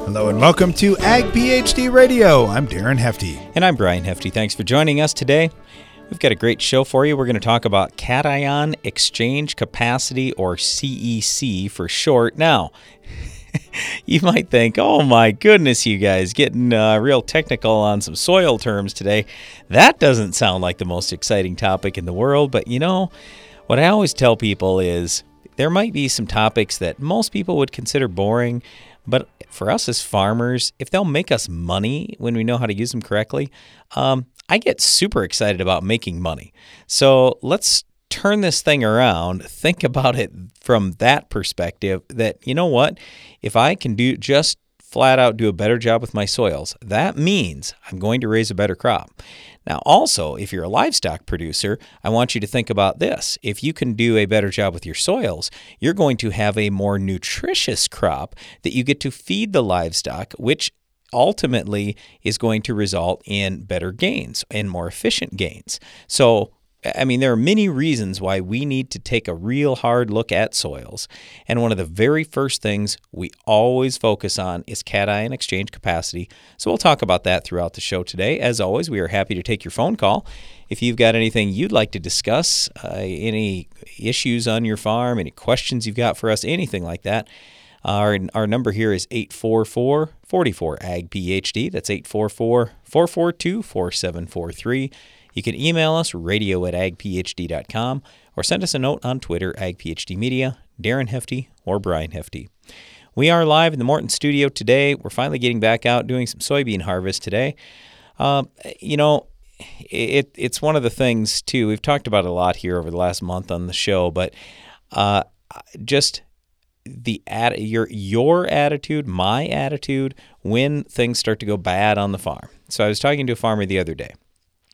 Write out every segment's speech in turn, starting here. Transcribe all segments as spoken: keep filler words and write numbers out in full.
Hello and welcome to Ag PhD Radio. I'm Darren Hefty. And I'm Brian Hefty. Thanks for joining us today. We've got a great show for you. We're going to talk about cation exchange capacity, or C E C for short. Now, you might think, oh my goodness, you guys, getting uh, real technical on some soil terms today. That doesn't sound like the most exciting topic in the world, but you know, what I always tell people is there might be some topics that most people would consider boring, but for us as farmers, if they'll make us money when we know how to use them correctly, um, I get super excited about making money. So let's turn this thing around, think about it from that perspective that, you know what, if I can do just flat out do a better job with my soils, that means I'm going to raise a better crop. Now, also, if you're a livestock producer, I want you to think about this. If you can do a better job with your soils, you're going to have a more nutritious crop that you get to feed the livestock, which ultimately is going to result in better gains and more efficient gains. So, I mean, there are many reasons why we need to take a real hard look at soils. And one of the very first things we always focus on is cation exchange capacity. So we'll talk about that throughout the show today. As always, we are happy to take your phone call. If you've got anything you'd like to discuss, uh, any issues on your farm, any questions you've got for us, anything like that, our, our number here is eight four four, four four, A G P H D. That's eight four four, four four two, four seven four three. You can email us, radio at ag p h d dot com, or send us a note on Twitter, AgPhD Media, Darren Hefty, or Brian Hefty. We are live in the Morton studio today. We're finally getting back out doing some soybean harvest today. Um, you know, it it's one of the things, too, we've talked about it a lot here over the last month on the show, but uh, just the ad, your your attitude, my attitude, when things start to go bad on the farm. So I was talking to a farmer the other day.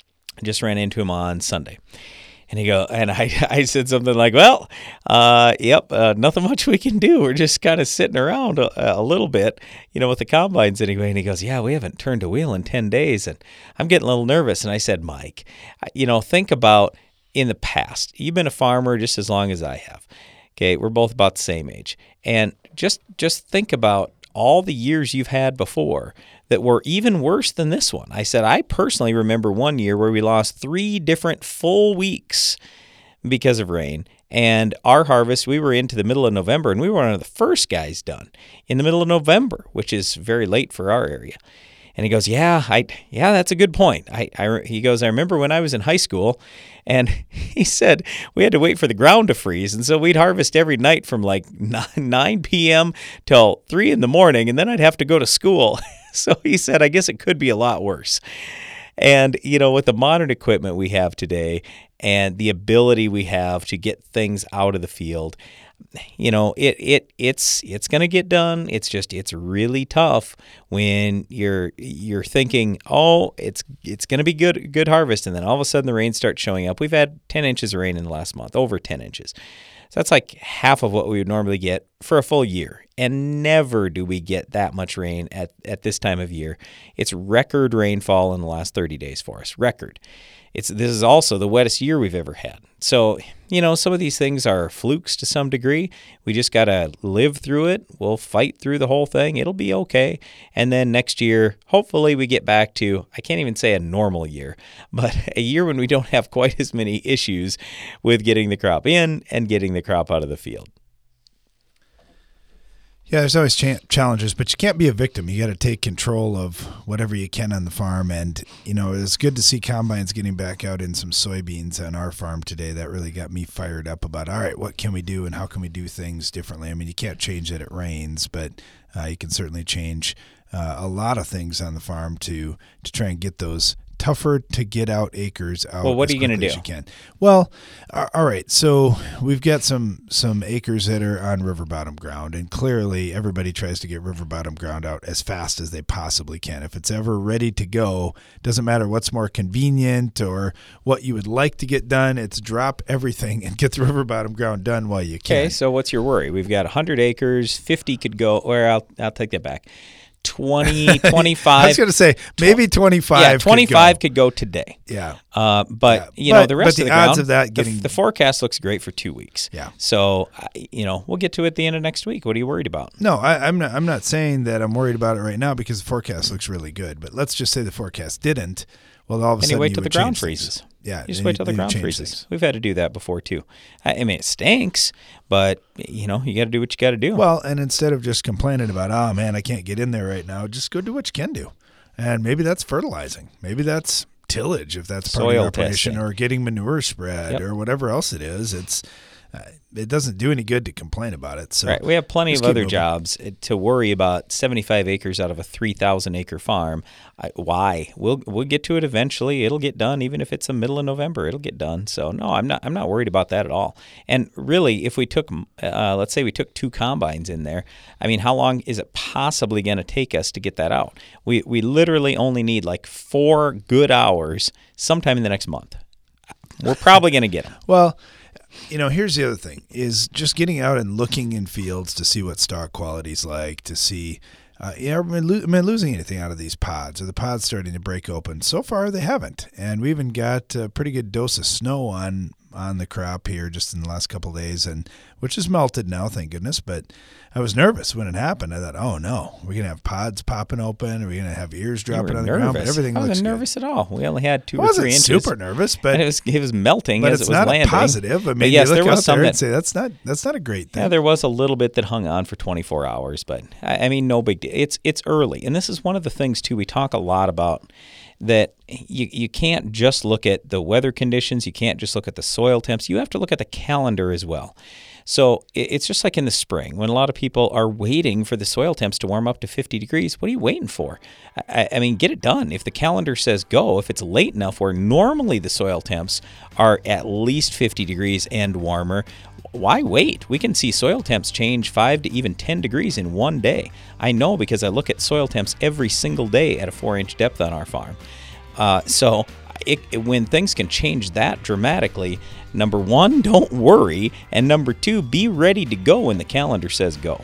I just ran into him on Sunday, and he go, and I, I said something like, "Well, uh, yep, uh, nothing much we can do. We're just kind of sitting around a, a little bit, you know, with the combines anyway." And he goes, "Yeah, we haven't turned a wheel in ten days, and I'm getting a little nervous." And I said, "Mike, you know, think about in the past. You've been a farmer just as long as I have. Okay, we're both about the same age, and just just think about all the years you've had before that were even worse than this one." I said, I personally remember one year where we lost three different full weeks because of rain. And our harvest, we were into the middle of November, and we were one of the first guys done in the middle of November, which is very late for our area. And he goes, yeah, I, yeah, that's a good point. I, I, he goes, I remember when I was in high school, and he said we had to wait for the ground to freeze. And so we'd harvest every night from like nine p.m. till three in the morning, and then I'd have to go to school. So he said, I guess it could be a lot worse. And, you know, with the modern equipment we have today and the ability we have to get things out of the field, you know, it it it's it's going to get done. It's just it's really tough when you're you're thinking, oh, it's it's going to be good good harvest, and then all of a sudden the rain starts showing up. We've had ten inches of rain in the last month, over ten inches. So that's like half of what we would normally get for a full year. And never do we get that much rain at, at this time of year. It's record rainfall in the last thirty days for us. Record. It's this is also the wettest year we've ever had. So, you know, some of these things are flukes to some degree. We just got to live through it. We'll fight through the whole thing. It'll be okay. And then next year, hopefully we get back to, I can't even say a normal year, but a year when we don't have quite as many issues with getting the crop in and getting the crop out of the field. Yeah, there's always cha- challenges, but you can't be a victim. You got to take control of whatever you can on the farm. And, you know, it's good to see combines getting back out in some soybeans on our farm today. That really got me fired up about, all right, what can we do and how can we do things differently? I mean, you can't change that it rains, but uh, you can certainly change uh, a lot of things on the farm to to try and get those tougher to get out acres out. Well, what as are you going to do? You can. Well, all right. So we've got some some acres that are on river bottom ground, and clearly everybody tries to get river bottom ground out as fast as they possibly can. If it's ever ready to go, doesn't matter what's more convenient or what you would like to get done. It's drop everything and get the river bottom ground done while you can. Okay. So what's your worry? We've got one hundred acres. fifty could go, or I'll I'll take that back. twenty, twenty-five. I was going to say maybe twenty-five. Yeah, twenty-five could could go, go today. Yeah. Uh, but yeah. you but, know the rest but of the, the odds ground, of that getting the, the forecast looks great for two weeks. Yeah. So uh, you know we'll get to it at the end of next week. What are you worried about? No, I, I'm not. I'm not saying that I'm worried about it right now because the forecast looks really good. But let's just say the forecast didn't. Well, all of a and sudden you wait you till the would ground change freezes. things. Yeah, you just then wait till the then ground change freezes. things. We've had to do that before too. I, I mean, it stinks, but you know you got to do what you got to do. Well, and instead of just complaining about, oh man, I can't get in there right now, just go do what you can do, and maybe that's fertilizing, maybe that's tillage if that's part Soil of your operation, testing. or getting manure spread, Yep. or whatever else it is. It's uh, it doesn't do any good to complain about it. So right, we have plenty just of keep other moving. jobs to worry about. seventy-five acres out of a three thousand acre farm. I, why? We'll we'll get to it eventually. It'll get done, even if it's the middle of November. It'll get done. So no, I'm not. I'm not worried about that at all. And really, if we took, uh, let's say we took two combines in there, I mean, how long is it possibly going to take us to get that out? We we literally only need like four good hours sometime in the next month. We're probably going to get them. Well, you know, here's the other thing, is just getting out and looking in fields to see what stalk quality's like, to see, uh, you know, am I, lo- am I losing anything out of these pods? Are the pods starting to break open? So far, they haven't. And we even got a pretty good dose of snow on on the crop here just in the last couple of days, and which has melted now, thank goodness. But I was nervous when it happened. I thought, oh no, we're gonna have pods popping open. Are we gonna have ears You dropping were on the ground? But nervous. everything I looks wasn't good. nervous at all. We only had two I or wasn't three inches. super nervous, but and it was it was melting but as it's it was not landing. a positive. I mean, But yes, you look there was out some there that and say that's not that's not a great thing. Yeah, there was a little bit that hung on for twenty-four hours, but I, I mean, no big deal. It's it's early, and this is one of the things too we talk a lot about, that you you can't just look at the weather conditions. You can't just look at the soil temps. You have to look at the calendar as well. So it- it's just like in the spring when a lot of people are waiting for the soil temps to warm up to fifty degrees. What are you waiting for? I, I mean, get it done. If the calendar says go, if it's late enough where normally the soil temps are at least fifty degrees and warmer, why wait? We can see soil temps change five to even ten degrees in one day. I know because I look at soil temps every single day at a four-inch depth on our farm. Uh, so it, it, when things can change that dramatically, number one, don't worry, and number two, be ready to go when the calendar says go.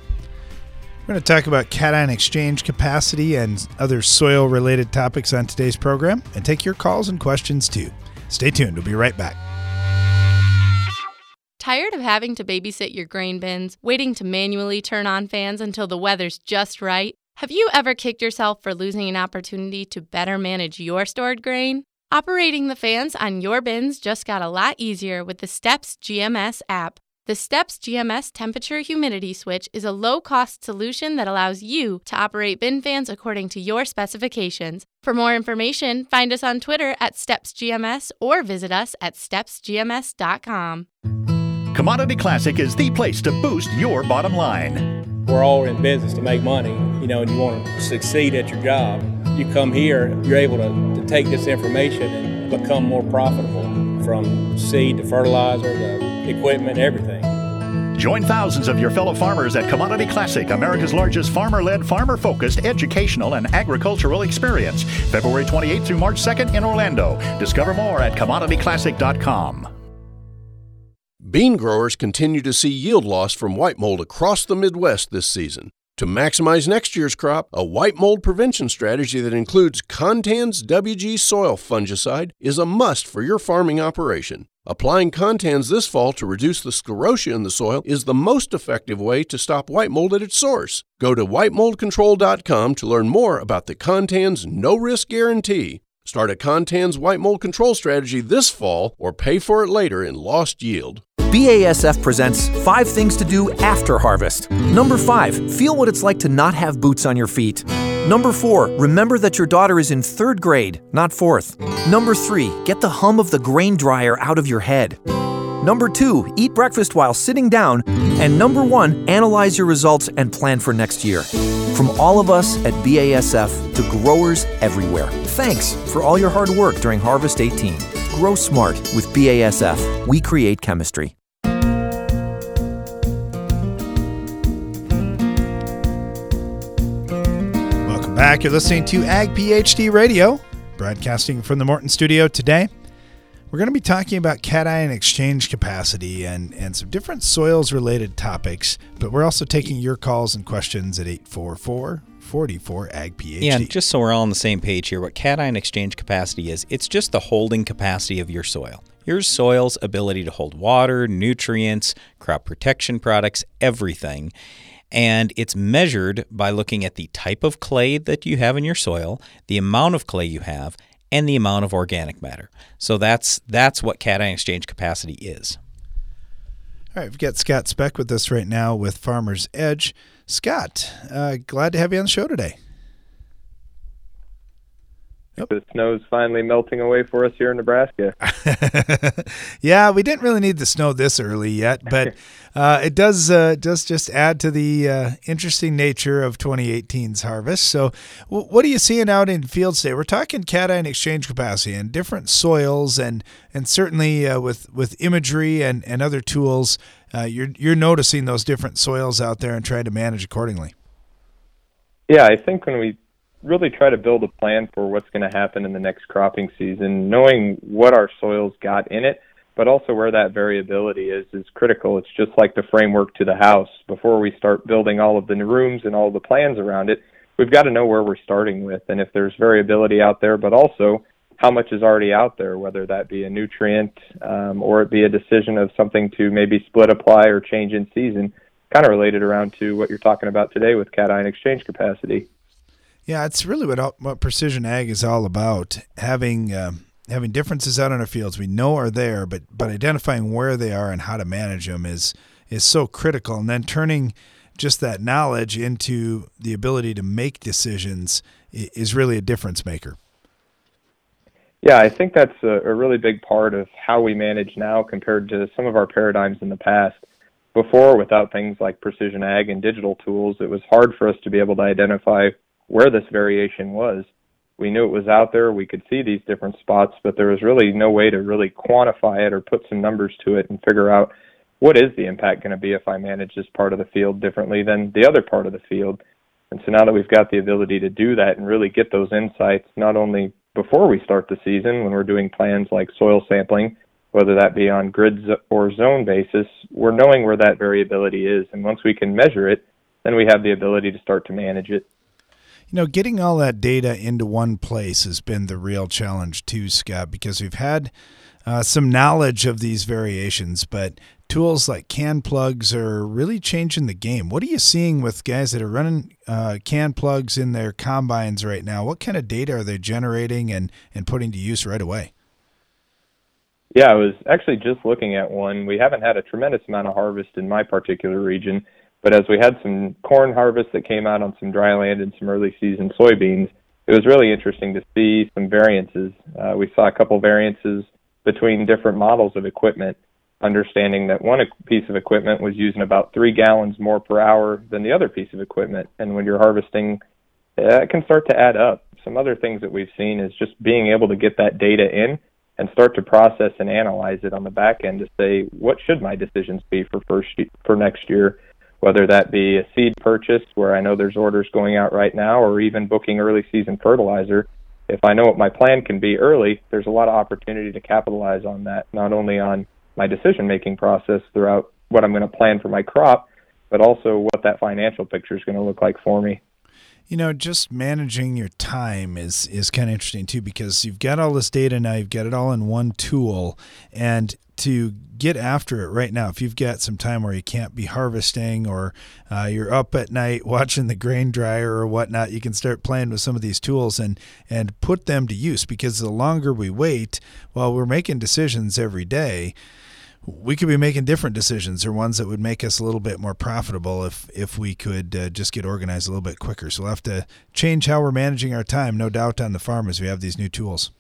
We're going to talk about cation exchange capacity and other soil-related topics on today's program, and take your calls and questions too. Stay tuned. We'll be right back. Tired of having to babysit your grain bins, waiting to manually turn on fans until the weather's just right? Have you ever kicked yourself for losing an opportunity to better manage your stored grain? Operating the fans on your bins just got a lot easier with the Steps G M S app. The Steps G M S temperature humidity switch is a low-cost solution that allows you to operate bin fans according to your specifications. For more information, find us on Twitter at Steps G M S or visit us at steps g m s dot com. Commodity Classic is the place to boost your bottom line. We're all in business to make money, you know, and you want to succeed at your job. You come here, you're able to, to take this information and become more profitable, from seed to fertilizer to equipment, everything. Join thousands of your fellow farmers at Commodity Classic, America's largest farmer-led, farmer-focused educational and agricultural experience. February twenty-eighth through March second in Orlando. Discover more at commodity classic dot com. Bean growers continue to see yield loss from white mold across the Midwest this season. To maximize next year's crop, a white mold prevention strategy that includes Contans W G soil fungicide is a must for your farming operation. Applying Contans this fall to reduce the sclerotia in the soil is the most effective way to stop white mold at its source. Go to white mold control dot com to learn more about the Contans no-risk guarantee. Start a Contans white mold control strategy this fall or pay for it later in lost yield. B A S F presents five things to do after harvest. Number five, feel what it's like to not have boots on your feet. Number four, remember that your daughter is in third grade, not fourth. Number three, get the hum of the grain dryer out of your head. Number two, eat breakfast while sitting down. And number one, analyze your results and plan for next year. From all of us at B A S F to growers everywhere, thanks for all your hard work during Harvest eighteen. Grow smart with B A S F. We create chemistry. Welcome back. You're listening to Ag PhD Radio, broadcasting from the Morton studio today. We're going to be talking about cation exchange capacity and, and some different soils-related topics, but we're also taking your calls and questions at eight four four, forty-four A G P H D. Yeah, and just so we're all on the same page here, what cation exchange capacity is, it's just the holding capacity of your soil. Your soil's ability to hold water, nutrients, crop protection products, everything. And it's measured by looking at the type of clay that you have in your soil, the amount of clay you have, and the amount of organic matter. So that's that's what cation exchange capacity is. All right, we've got Scott Speck with us right now with Farmer's Edge. Scott, uh, glad to have you on the show today. Yep. The snow's finally melting away for us here in Nebraska. Yeah, we didn't really need the snow this early yet, but uh, it does uh, does just add to the uh, interesting nature of twenty eighteen's harvest. So w- what are you seeing out in fields today? We're talking cation exchange capacity and different soils, and and certainly uh, with, with imagery and, and other tools, uh, you're you're noticing those different soils out there and trying to manage accordingly. Yeah, I think when we really try to build a plan for what's going to happen in the next cropping season, knowing what our soil's got in it, but also where that variability is, is critical. It's just like the framework to the house. Before we start building all of the rooms and all the plans around it, we've got to know where we're starting with, and if there's variability out there, but also how much is already out there, whether that be a nutrient um, or it be a decision of something to maybe split apply or change in season, kind of related around to what you're talking about today with cation exchange capacity. Yeah, it's really what what precision ag is all about. Having uh, having differences out in our fields we know are there, but but identifying where they are and how to manage them is is so critical. And then turning just that knowledge into the ability to make decisions is really a difference maker. Yeah, I think that's a, a really big part of how we manage now compared to some of our paradigms in the past. Before, without things like precision ag and digital tools, it was hard for us to be able to identify where this variation was. We knew it was out there, we could see these different spots, but there was really no way to really quantify it or put some numbers to it and figure out what is the impact going to be if I manage this part of the field differently than the other part of the field. And so now that we've got the ability to do that and really get those insights, not only before we start the season when we're doing plans like soil sampling, whether that be on grid or zone basis, we're knowing where that variability is. And once we can measure it, then we have the ability to start to manage it. You know, getting all that data into one place has been the real challenge too, Scott, because we've had uh, some knowledge of these variations, but tools like can plugs are really changing the game. What are you seeing with guys that are running uh, can plugs in their combines right now? What kind of data are they generating and, and putting to use right away? Yeah, I was actually just looking at one. We haven't had a tremendous amount of harvest in my particular region, but as we had some corn harvest that came out on some dry land and some early season soybeans, it was really interesting to see some variances. Uh, we saw a couple variances between different models of equipment, understanding that one piece of equipment was using about three gallons more per hour than the other piece of equipment. And when you're harvesting, it can start to add up. Some other things that we've seen is just being able to get that data in and start to process and analyze it on the back end to say, what should my decisions be for first for next year? Whether that be a seed purchase, where I know there's orders going out right now, or even booking early season fertilizer. If I know what my plan can be early, there's a lot of opportunity to capitalize on that, not only on my decision-making process throughout what I'm going to plan for my crop, but also what that financial picture is going to look like for me. You know, just managing your time is, is kind of interesting too, because you've got all this data now, you've got it all in one tool, and to get after it right now, if you've got some time where you can't be harvesting or uh, you're up at night watching the grain dryer or whatnot, you can start playing with some of these tools and, and put them to use, because the longer we wait, while we're making decisions every day, we could be making different decisions, or ones that would make us a little bit more profitable if if we could uh, just get organized a little bit quicker. So we'll have to change how we're managing our time, no doubt, on the farm as we have these new tools.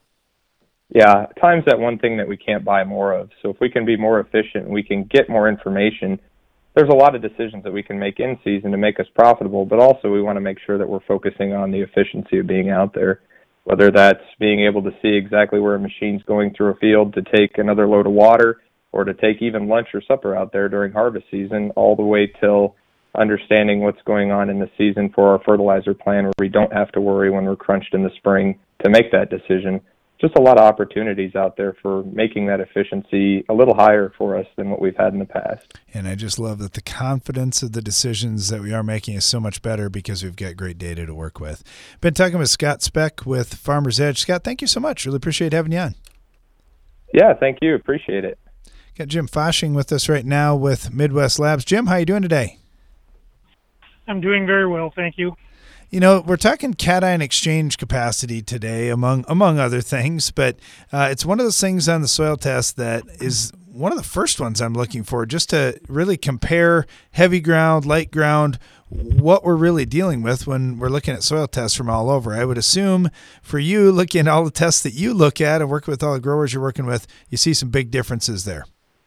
Yeah, time's that one thing that we can't buy more of. So if we can be more efficient, we can get more information, there's a lot of decisions that we can make in season to make us profitable, but also we want to make sure that we're focusing on the efficiency of being out there, whether that's being able to see exactly where a machine's going through a field to take another load of water, or to take even lunch or supper out there during harvest season, all the way till understanding what's going on in the season for our fertilizer plan, where we don't have to worry when we're crunched in the spring to make that decision. just a lot of opportunities out there for making that efficiency a little higher for us than what we've had in the past. And I just love that the confidence of the decisions that we are making is so much better because we've got great data to work with. Been talking with Scott Speck with Farmer's Edge. Scott, thank you so much. Really appreciate having you on. Yeah, thank you. Appreciate it. Got Jim Foshing with us right now with Midwest Labs. Jim, how are you doing today? I'm doing very well, thank you. You know, we're talking cation exchange capacity today, among among other things, but uh, it's one of those things on the soil test that is one of the first ones I'm looking for, just to really compare heavy ground, light ground, what we're really dealing with when we're looking at soil tests from all over. I would assume for you, looking at all the tests that you look at and working with all the growers you're working with, you see some big differences there.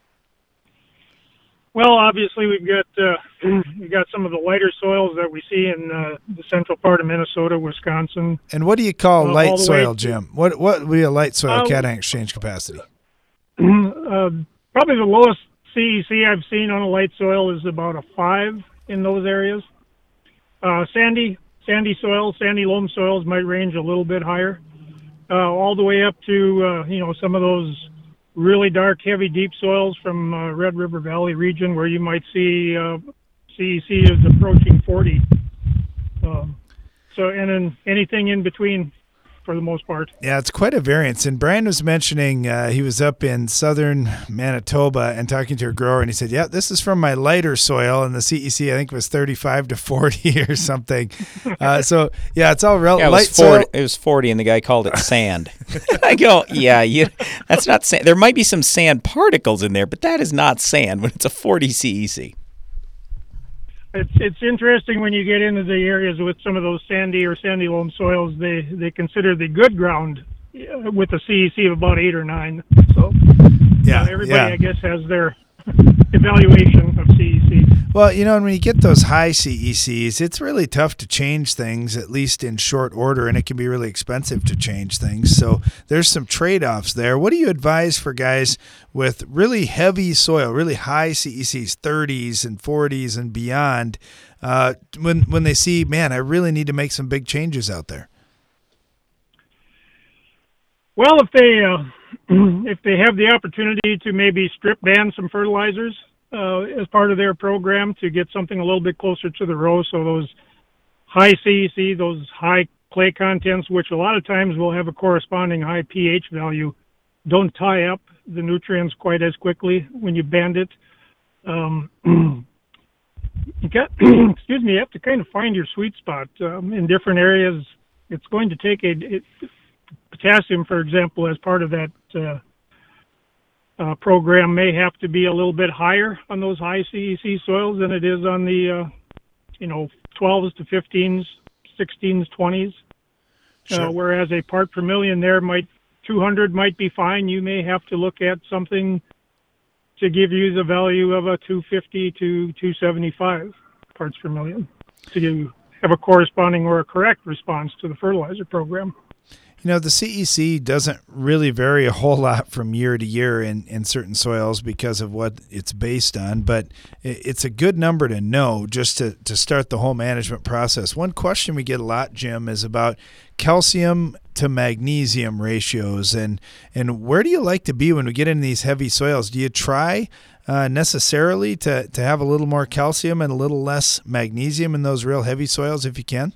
Well, obviously we've got uh, we've got some of the lighter soils that we see in uh, the central part of Minnesota, Wisconsin. And what do you call uh, light soil, Jim? What what would be a light soil uh, cation exchange capacity? Uh, probably the lowest C E C I've seen on a light soil is about a five in those areas. Uh, sandy sandy soils, sandy loam soils might range a little bit higher, uh, all the way up to uh, you know some of those really dark, heavy, deep soils from uh, Red River Valley region where you might see uh, C E C is approaching forty. Um, so, and then anything in between for the most part. Yeah, it's quite a variance. And Brian was mentioning uh, he was up in southern Manitoba and talking to a grower, and he said, yeah, this is from my lighter soil, and the C E C I think was thirty-five to forty or something. Uh, so, yeah, it's all relative. Yeah, it, light was forty, soil. It was forty, and the guy called it sand. I go, yeah, you, that's not sand. There might be some sand particles in there, but that is not sand when it's a forty C E C. It's it's interesting when you get into the areas with some of those sandy or sandy loam soils. They they consider the good ground with a C E C of about eight or nine. So yeah, uh, everybody yeah. I guess has their evaluation of C E C. Well, you know, and when you get those high C E Cs, it's really tough to change things, at least in short order, and it can be really expensive to change things. So there's some trade-offs there. What do you advise for guys with really heavy soil, really high C E Cs, thirties and forties and beyond, uh, when when they see, man, I really need to make some big changes out there? Well, if they uh, if they have the opportunity to maybe strip ban some fertilizers uh, as part of their program to get something a little bit closer to the row, so those high C E C, those high clay contents, which a lot of times will have a corresponding high pH value, don't tie up the nutrients quite as quickly when you band it. Um, you got, excuse me, you have to kind of find your sweet spot um, in different areas. It's going to take a it, potassium, for example, as part of that uh, uh, program may have to be a little bit higher on those high C E C soils than it is on the, uh, you know, twelves to fifteens, sixteens, twenties. Sure. Uh, whereas a part per million there might, two hundred might be fine. You may have to look at something to give you the value of a two fifty to two seventy-five parts per million to have a corresponding or a correct response to the fertilizer program. You know, the C E C doesn't really vary a whole lot from year to year in, in certain soils because of what it's based on, but it's a good number to know just to, to start the whole management process. One question we get a lot, Jim, is about calcium to magnesium ratios, and, and where do you like to be when we get into these heavy soils? Do you try uh, necessarily to, to have a little more calcium and a little less magnesium in those real heavy soils if you can?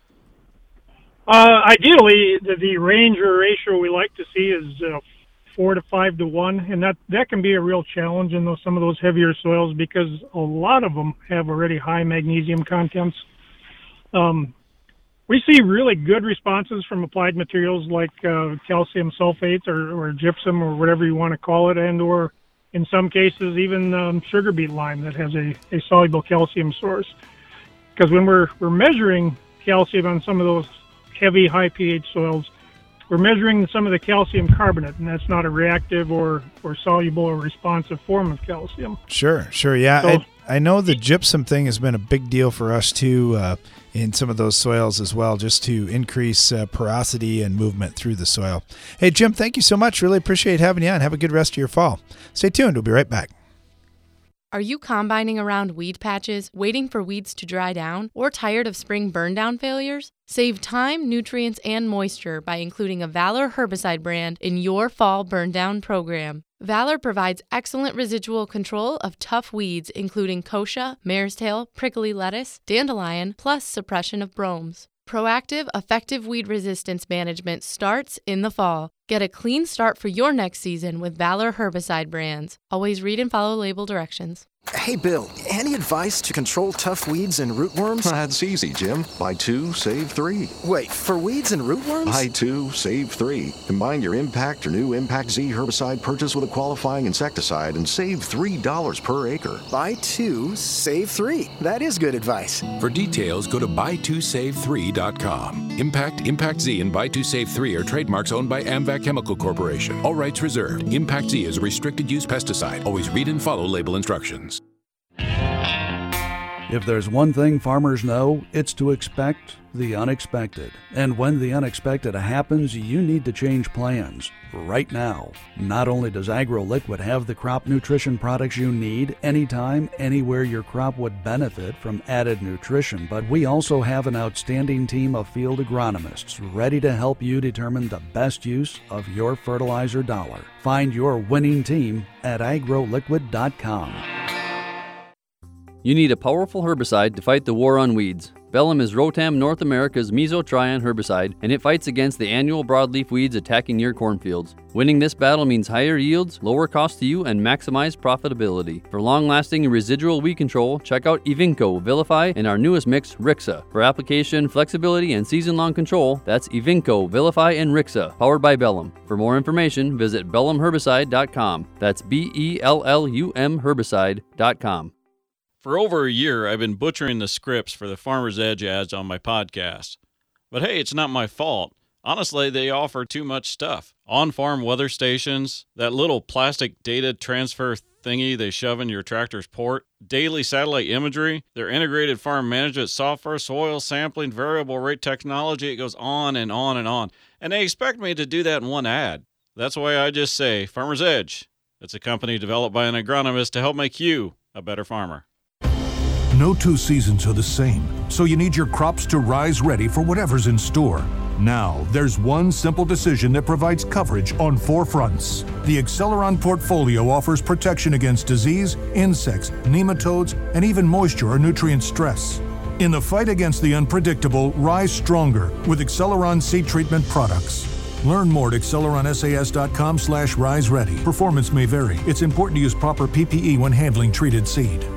Uh, ideally, the, the range or ratio we like to see is uh, four to five to one, and that, that can be a real challenge in those, some of those heavier soils because a lot of them have already high magnesium contents. Um, we see really good responses from applied materials like uh, calcium sulfates or, or gypsum or whatever you want to call it, and or in some cases even um, sugar beet lime that has a, a soluble calcium source. Because when we're we're measuring calcium on some of those heavy, high pH soils, we're measuring some of the calcium carbonate, and that's not a reactive or, or soluble or responsive form of calcium. Sure, sure, yeah. So, I, I know the gypsum thing has been a big deal for us, too, uh, in some of those soils as well, just to increase uh, porosity and movement through the soil. Hey, Jim, thank you so much. Really appreciate having you on. Have a good rest of your fall. Stay tuned. We'll be right back. Are you combining around weed patches, waiting for weeds to dry down, or tired of spring burn-down failures? Save time, nutrients, and moisture by including a Valor herbicide brand in your fall burn-down program. Valor provides excellent residual control of tough weeds including kochia, mare's tail, prickly lettuce, dandelion, plus suppression of bromes. Proactive, effective weed resistance management starts in the fall. Get a clean start for your next season with Valor herbicide brands. Always read and follow label directions. Hey, Bill, any advice to control tough weeds and rootworms? That's easy, Jim. Buy two, save three. Wait, for weeds and rootworms? Buy two, save three. Combine your Impact or new Impact Z herbicide purchase with a qualifying insecticide and save three dollars per acre. Buy two, save three. That is good advice. For details, go to buy two save three dot com. Impact, Impact Z, and buy two save three are trademarks owned by AMVAC Chemical Corporation. All rights reserved. Impact Z is a restricted use pesticide. Always read and follow label instructions. If there's one thing farmers know, it's to expect the unexpected. And when the unexpected happens, you need to change plans right now. Not only does AgroLiquid have the crop nutrition products you need anytime, anywhere your crop would benefit from added nutrition, but we also have an outstanding team of field agronomists ready to help you determine the best use of your fertilizer dollar. Find your winning team at agro liquid dot com. You need a powerful herbicide to fight the war on weeds. Bellum is Rotam North America's mesotrione herbicide, and it fights against the annual broadleaf weeds attacking your cornfields. Winning this battle means higher yields, lower cost to you, and maximized profitability. For long-lasting and residual weed control, check out Evinco, Vilify, and our newest mix, Rixa. For application, flexibility, and season-long control, that's Evinco, Vilify, and Rixa, powered by Bellum. For more information, visit bellum herbicide dot com. That's B E L L U M herbicide dot com. For over a year, I've been butchering the scripts for the Farmer's Edge ads on my podcast. But hey, it's not my fault. Honestly, they offer too much stuff. On-farm weather stations, that little plastic data transfer thingy they shove in your tractor's port, daily satellite imagery, their integrated farm management software, soil sampling, variable rate technology, it goes on and on and on. And they expect me to do that in one ad. That's why I just say Farmer's Edge. It's a company developed by an agronomist to help make you a better farmer. No two seasons are the same, so you need your crops to rise ready for whatever's in store. Now, there's one simple decision that provides coverage on four fronts. The Acceleron portfolio offers protection against disease, insects, nematodes, and even moisture or nutrient stress. In the fight against the unpredictable, rise stronger with Acceleron seed treatment products. Learn more at acceleron S A S dot com slash rise ready. Performance may vary. It's important to use proper P P E when handling treated seed.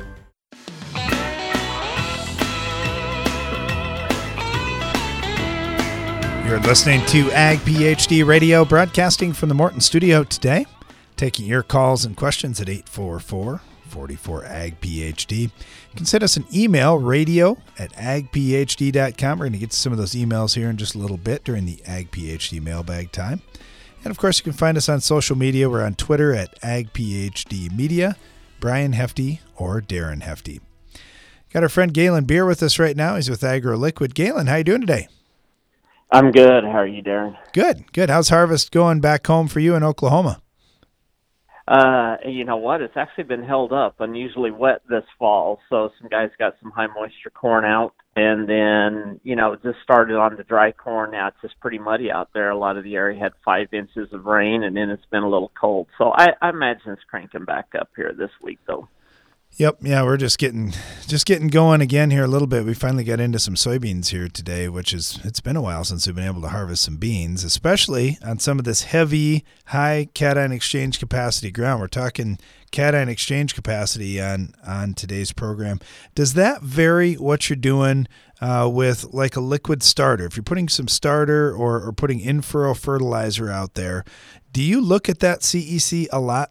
You're listening to Ag PhD Radio, broadcasting from the Morton studio today. Taking your calls and questions at eight four four, four four, A G P H D. You can send us an email, radio at ag p h d dot com. We're going to get to some of those emails here in just a little bit during the Ag PhD mailbag time. And, of course, you can find us on social media. We're on Twitter at Ag PhD Media, Brian Hefty, or Darren Hefty. Got our friend Galen Beer with us right now. He's with AgroLiquid. Galen, how you doing today? I'm good. How are you, Darren? Good, good. How's harvest going back home for you in Oklahoma? Uh, you know what? It's actually been held up. Unusually wet this fall, so some guys got some high moisture corn out, and then, you know, just started on the dry corn. Now it's just pretty muddy out there. A lot of the area had five inches of rain, and then it's been a little cold. So I, I imagine it's cranking back up here this week, though. Yep, yeah, we're just getting just getting going again here a little bit. We finally got into some soybeans here today, which is, it's been a while since we've been able to harvest some beans, especially on some of this heavy, high cation exchange capacity ground. We're talking cation exchange capacity on, on today's program. Does that vary what you're doing uh, with like a liquid starter? If you're putting some starter or, or putting in-furrow fertilizer out there, do you look at that C E C a lot?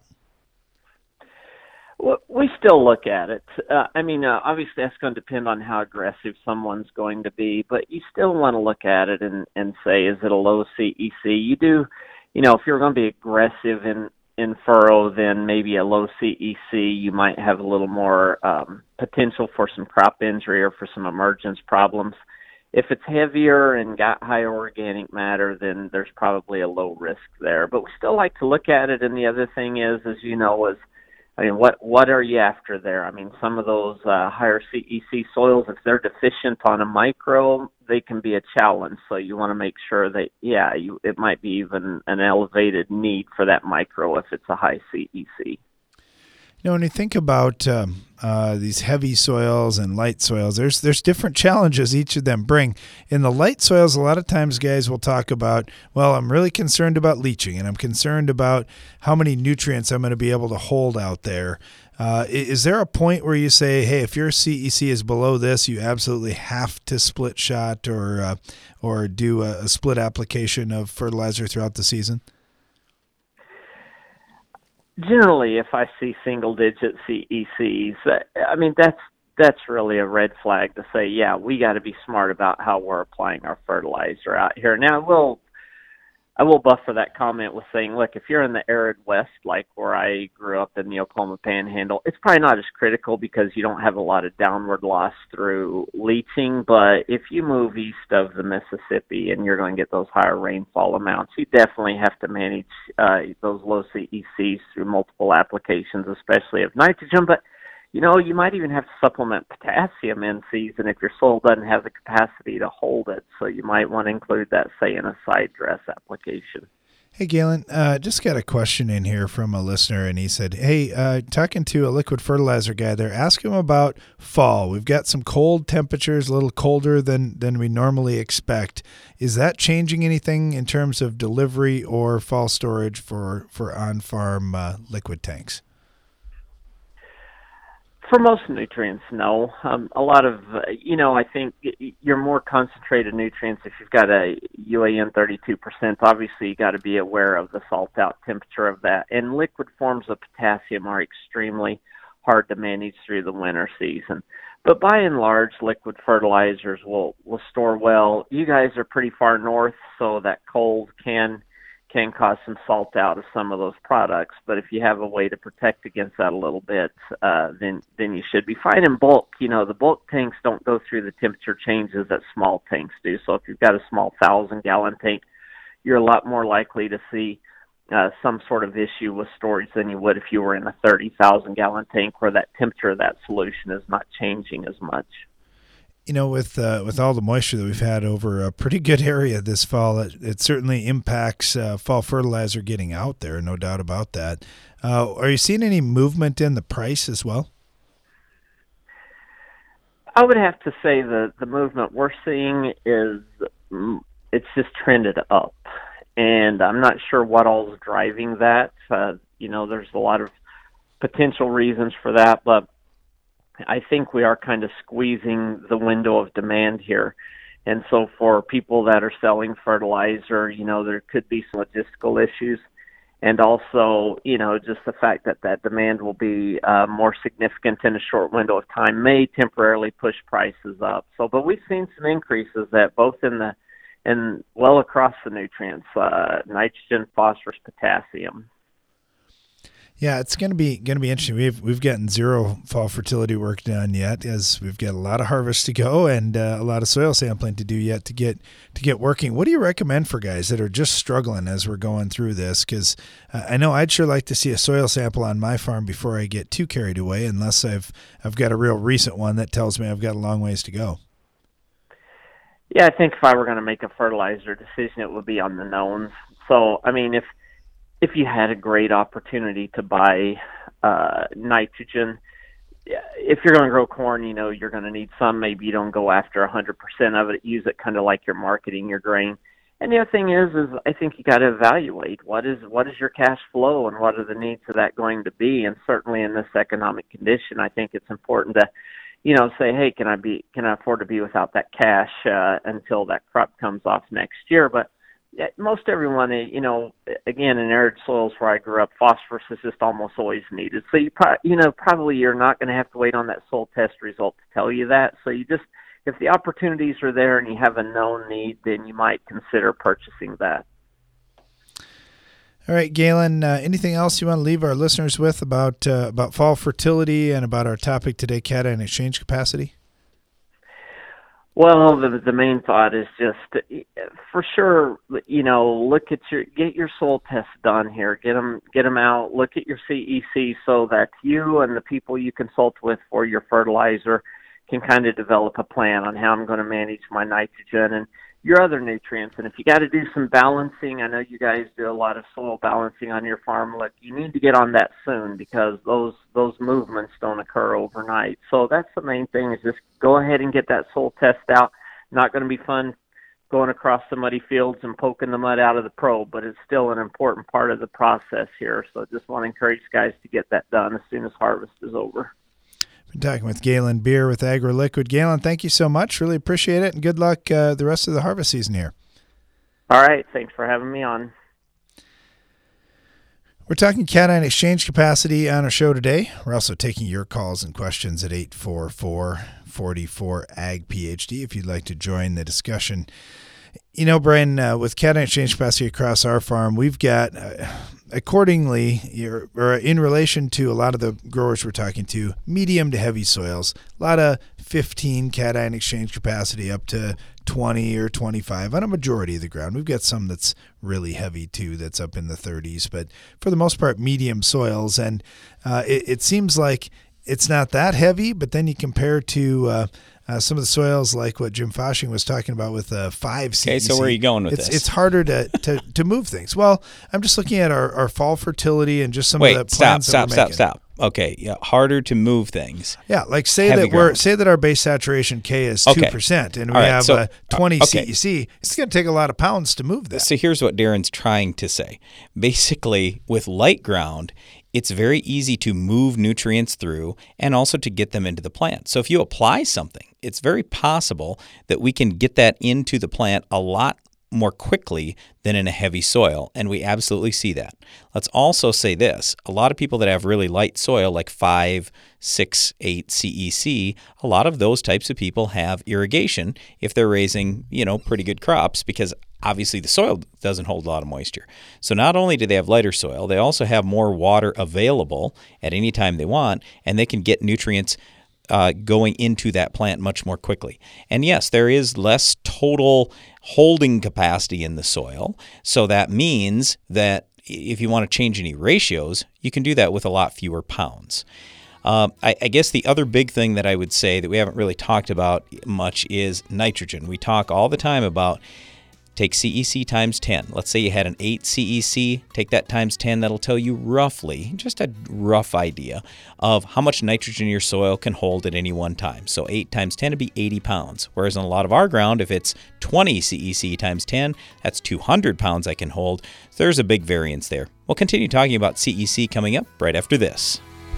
We still look at it. Uh, I mean, uh, obviously that's going to depend on how aggressive someone's going to be, but you still want to look at it and, and say, is it a low C E C? You do, you know, if you're going to be aggressive in, in furrow, then maybe a low C E C, you might have a little more um, potential for some crop injury or for some emergence problems. If it's heavier and got high organic matter, then there's probably a low risk there. But we still like to look at it, and the other thing is, as you know, is I mean, what what are you after there? I mean, some of those uh, higher C E C soils, if they're deficient on a micro, they can be a challenge. So you want to make sure that, yeah, you, it might be even an elevated need for that micro if it's a high C E C. You know, when you think about um, uh, these heavy soils and light soils, there's there's different challenges each of them bring. In the light soils, a lot of times guys will talk about, well, I'm really concerned about leaching, and I'm concerned about how many nutrients I'm going to be able to hold out there. Uh, is there a point where you say, hey, if your C E C is below this, you absolutely have to split shot or uh, or do a, a split application of fertilizer throughout the season? Generally, if I see single-digit C E Cs, I mean, that's that's really a red flag to say, yeah, we got to be smart about how we're applying our fertilizer out here. Now, we'll I will buffer that comment with saying, look, if you're in the arid west, like where I grew up in the Oklahoma Panhandle, it's probably not as critical because you don't have a lot of downward loss through leaching. But if you move east of the Mississippi and you're going to get those higher rainfall amounts, you definitely have to manage uh, those low C E Cs through multiple applications, especially of nitrogen. But you know, you might even have to supplement potassium in season if your soil doesn't have the capacity to hold it. So you might want to include that, say, in a side dress application. Hey, Galen, uh, just got a question in here from a listener, and he said, hey, uh, talking to a liquid fertilizer guy there, ask him about fall. We've got some cold temperatures, a little colder than, than we normally expect. Is that changing anything in terms of delivery or fall storage for, for on-farm uh, liquid tanks? For most nutrients, no. Um, a lot of, uh, you know, I think your more concentrated nutrients, if you've got a U A N thirty-two percent, obviously you got to be aware of the salt out temperature of that. And liquid forms of potassium are extremely hard to manage through the winter season. But by and large, liquid fertilizers will, will store well. You guys are pretty far north, so that cold can can cause some salt out of some of those products. But if you have a way to protect against that a little bit, uh, then then you should be fine. In bulk, you know, the bulk tanks don't go through the temperature changes that small tanks do. So if you've got a small thousand-gallon tank, you're a lot more likely to see uh, some sort of issue with storage than you would if you were in a thirty thousand-gallon tank where that temperature of that solution is not changing as much. You know, with uh, with all the moisture that we've had over a pretty good area this fall, it, it certainly impacts uh, fall fertilizer getting out there, no doubt about that. Uh, are you seeing any movement in the price as well? I would have to say the, the movement we're seeing is it's just trended up. And I'm not sure what all is driving that. Uh, you know, there's a lot of potential reasons for that, but I think we are kind of squeezing the window of demand here. And so for people that are selling fertilizer, you know, there could be some logistical issues. And also, you know, just the fact that that demand will be uh, more significant in a short window of time may temporarily push prices up. So, but we've seen some increases that both in the, and well across the nutrients, uh, nitrogen, phosphorus, potassium. Yeah, it's going to be going to be interesting. We've we've gotten zero fall fertility work done yet, as we've got a lot of harvest to go and uh, a lot of soil sampling to do yet to get to get working. What do you recommend for guys that are just struggling as we're going through this? Because uh, I know I'd sure like to see a soil sample on my farm before I get too carried away, unless I've I've got a real recent one that tells me I've got a long ways to go. Yeah, I think if I were going to make a fertilizer decision, it would be on the knowns. So, I mean, if If you had a great opportunity to buy uh, nitrogen, if you're going to grow corn, you know, you're going to need some. Maybe you don't go after one hundred percent of it. Use it kind of like you're marketing your grain. And the other thing is, is I think you got to evaluate what is what is your cash flow and what are the needs of that going to be. And certainly in this economic condition, I think it's important to, you know, say, hey, can I be can I afford to be without that cash uh, until that crop comes off next year? But most everyone, you know, again, in arid soils where I grew up, phosphorus is just almost always needed. So you, pro- you know, probably you're not going to have to wait on that soil test result to tell you that. So you just, if the opportunities are there and you have a known need, then you might consider purchasing that. All right, Galen, uh, anything else you want to leave our listeners with about uh, about fall fertility and about our topic today, cation exchange capacity? Well, the the main thought is just, for sure, you know, look at your, get your soil tests done here. Get them, get them out. Look at your C E C so that you and the people you consult with for your fertilizer can kind of develop a plan on how I'm going to manage my nitrogen and your other nutrients. And if you got to do some balancing, I know you guys do a lot of soil balancing on your farm. Look, you need to get on that soon because those those movements don't occur overnight. So that's the main thing, is just go ahead and get that soil test out. Not going to be fun going across the muddy fields and poking the mud out of the probe, but it's still an important part of the process here. So just want to encourage guys to get that done as soon as harvest is over. Been talking with Galen Beer with AgroLiquid. Galen, thank you so much. Really appreciate it, and good luck uh, the rest of the harvest season here. All right. Thanks for having me on. We're talking cation exchange capacity on our show today. We're also taking your calls and questions at eight four four, four four, A G P H D if you'd like to join the discussion. You know, Brian, uh, with cation exchange capacity across our farm, we've got, uh, accordingly, or in relation to a lot of the growers we're talking to, medium to heavy soils, a lot of fifteen cation exchange capacity up to twenty or twenty-five on a majority of the ground. We've got some that's really heavy too, that's up in the thirties, but for the most part, medium soils. And uh, it, it seems like it's not that heavy, but then you compare to uh, uh, some of the soils like what Jim Foshing was talking about with uh, five C E C. Okay, so where are you going with it's, this? It's harder to, to, to move things. Well, I'm just looking at our, our fall fertility and just some Wait, of the stop, plans stop, that we're stop, making. stop. Okay, yeah, harder to move things. Yeah, like say Heavy that we're ground. say that our base saturation K is two Okay. percent, and we All right, have so- uh, twenty okay. C E C. It's going to take a lot of pounds to move that. So here's what Darren's trying to say. Basically, with light ground, it's very easy to move nutrients through and also to get them into the plant. So if you apply something, it's very possible that we can get that into the plant a lot more quickly than in a heavy soil, and we absolutely see that. Let's also say this. A lot of people that have really light soil, like five, six, eight C E C, a lot of those types of people have irrigation if they're raising, you know, pretty good crops, because obviously the soil doesn't hold a lot of moisture. So not only do they have lighter soil, they also have more water available at any time they want, and they can get nutrients Uh, going into that plant much more quickly. And yes, there is less total holding capacity in the soil. So that means that if you want to change any ratios, you can do that with a lot fewer pounds. Uh, I, I guess the other big thing that I would say that we haven't really talked about much is nitrogen. We talk all the time about take C E C times ten. Let's say you had an eight C E C, take that times ten. That'll tell you roughly, just a rough idea of how much nitrogen your soil can hold at any one time. So eight times ten would be eighty pounds. Whereas on a lot of our ground, if it's twenty C E C times ten, that's two hundred pounds I can hold. So there's a big variance there. We'll continue talking about C E C coming up right after this.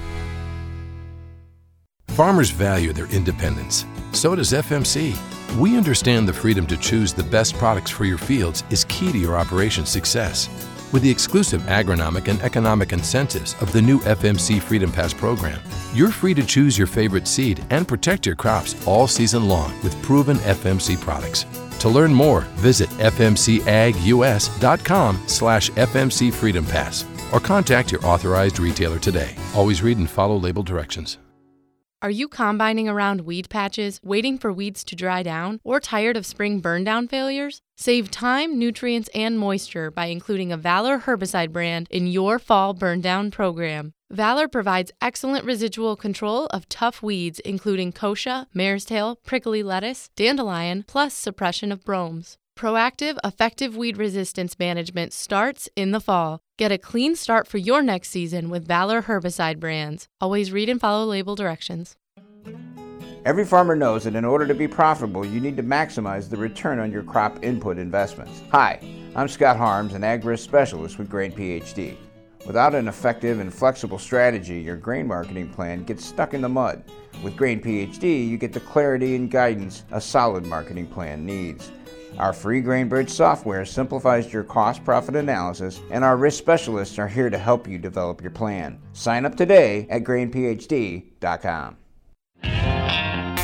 Farmers value their independence. So does F M C. We understand the freedom to choose the best products for your fields is key to your operation's success. With the exclusive agronomic and economic incentives of the new F M C Freedom Pass program, you're free to choose your favorite seed and protect your crops all season long with proven F M C products. To learn more, visit f m c ag u s dot com slash F M C Freedom Pass or contact your authorized retailer today. Always read and follow label directions. Are you combining around weed patches, waiting for weeds to dry down, or tired of spring burn-down failures? Save time, nutrients, and moisture by including a Valor herbicide brand in your fall burn-down program. Valor provides excellent residual control of tough weeds, including kochia, mare's tail, prickly lettuce, dandelion, plus suppression of bromes. Proactive, effective weed resistance management starts in the fall. Get a clean start for your next season with Valor herbicide brands. Always read and follow label directions. Every farmer knows that in order to be profitable, you need to maximize the return on your crop input investments. Hi, I'm Scott Harms, an ag-risk specialist with Grain P H D. Without an effective and flexible strategy, your grain marketing plan gets stuck in the mud. With Grain P H D, you get the clarity and guidance a solid marketing plan needs. Our free GrainBridge software simplifies your cost-profit analysis, and our risk specialists are here to help you develop your plan. Sign up today at grain p h d dot com.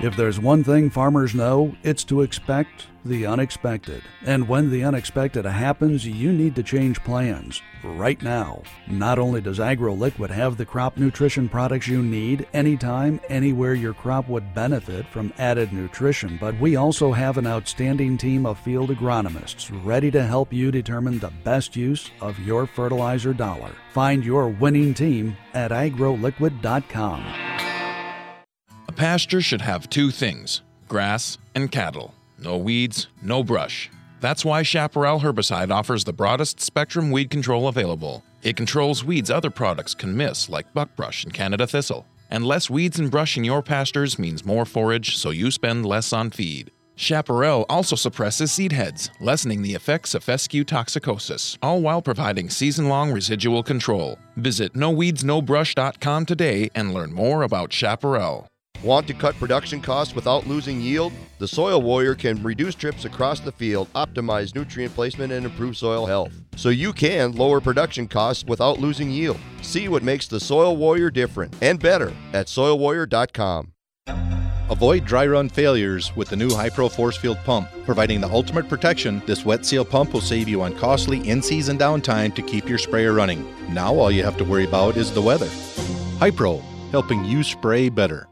If there's one thing farmers know, it's to expect the unexpected. And when the unexpected happens, you need to change plans right now. Not only does AgroLiquid have the crop nutrition products you need anytime, anywhere your crop would benefit from added nutrition, but we also have an outstanding team of field agronomists ready to help you determine the best use of your fertilizer dollar. Find your winning team at agro liquid dot com. A pasture should have two things, grass and cattle. No weeds, no brush. That's why Chaparral herbicide offers the broadest spectrum weed control available. It controls weeds other products can miss, like buckbrush and Canada thistle. And less weeds and brush in your pastures means more forage, so you spend less on feed. Chaparral also suppresses seed heads, lessening the effects of fescue toxicosis, all while providing season-long residual control. Visit no weeds no brush dot com today and learn more about Chaparral. Want to cut production costs without losing yield? The Soil Warrior can reduce trips across the field, optimize nutrient placement, and improve soil health. So you can lower production costs without losing yield. See what makes the Soil Warrior different and better at soil warrior dot com. Avoid dry run failures with the new Hypro Force Field Pump. Providing the ultimate protection, this wet seal pump will save you on costly in-season downtime to keep your sprayer running. Now all you have to worry about is the weather. Hypro, helping you spray better.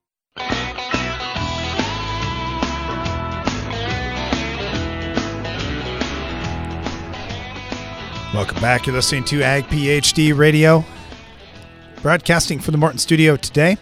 Welcome back. You're listening to Ag PhD Radio, broadcasting from the Morton Studio today,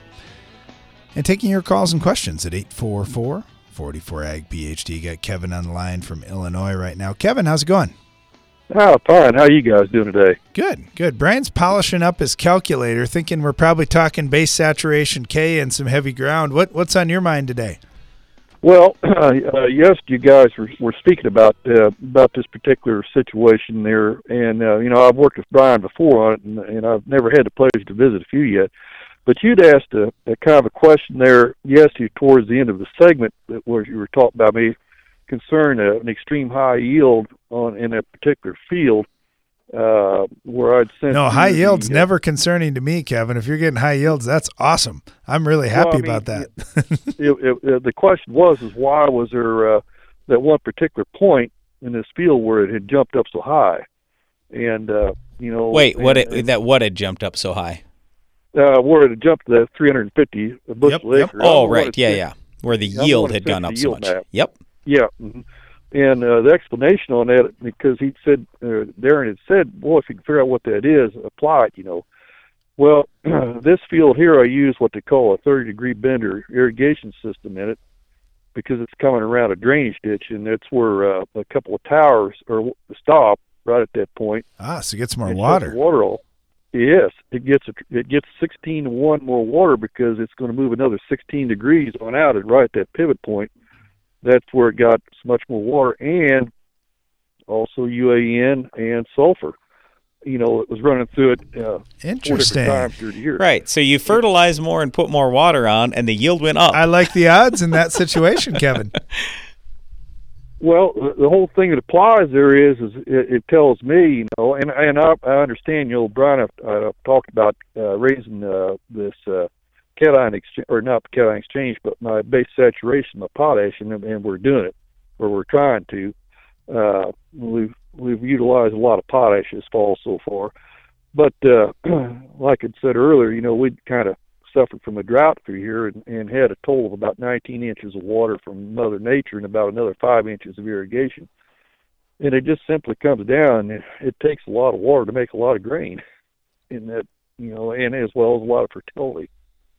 and taking your calls and questions at eight four four, four four, A G P H D. Got Kevin on the line from Illinois right now. Kevin, how's it going? Oh, fine. How are you guys doing today? Good, good. Brian's polishing up his calculator, thinking we're probably talking base saturation K and some heavy ground. What What's on your mind today? Well, uh, uh, yes, you guys were, were speaking about uh, about this particular situation there, and uh, you know I've worked with Brian before on it, and, and I've never had the pleasure to visit a few yet. But you'd asked a, a kind of a question there, yes, you towards the end of the segment where you were talking about me concern uh, an extreme high yield on in a particular field. Uh, where I'd sent no high the, yields uh, never concerning to me, Kevin. If you're getting high yields, that's awesome. I'm really happy well, I mean, about that. it, it, it, the question was, is why was there uh, that one particular point in this field where it had jumped up so high? And uh, you know, wait, what? and, It, that what had jumped up so high? Uh, where it had jumped to that three hundred fifty bushel Yep, acre. yep. Oh, right, yeah, yeah. Where the I yield had gone up so much. Map. Yep. Yeah. Mm-hmm. And uh, the explanation on that, because he said, uh, Darren had said, boy, if you can figure out what that is, apply it, you know. Well, this field here, I use what they call a thirty-degree bender irrigation system in it because it's coming around a drainage ditch, and that's where uh, a couple of towers or stop right at that point. Ah, so it gets more and water. Water all. Yes, it gets a, it gets sixteen to one more water because it's going to move another sixteen degrees on out, and right at that pivot point, that's where it got so much more water, and also U A N and sulfur. You know, it was running through it uh, Interesting. four different times through the year. Right. So you fertilize more and put more water on, and the yield went up. I like the odds in that situation, Kevin. Well, the, the whole thing that applies there is, is it, it tells me, you know, and and I, I understand, you know, Brian, I've, I've talked about uh, raising uh, this uh, cation exchange, or not cation exchange, but my base saturation, my potash, and, and we're doing it, or we're trying to. Uh, we've we've utilized a lot of potash this fall so far, but uh, like I said earlier, you know, we kind of suffered from a drought through here and, and had a total of about nineteen inches of water from Mother Nature and about another five inches of irrigation, and it just simply comes down. It, it takes a lot of water to make a lot of grain, in that, you know, and as well as a lot of fertility.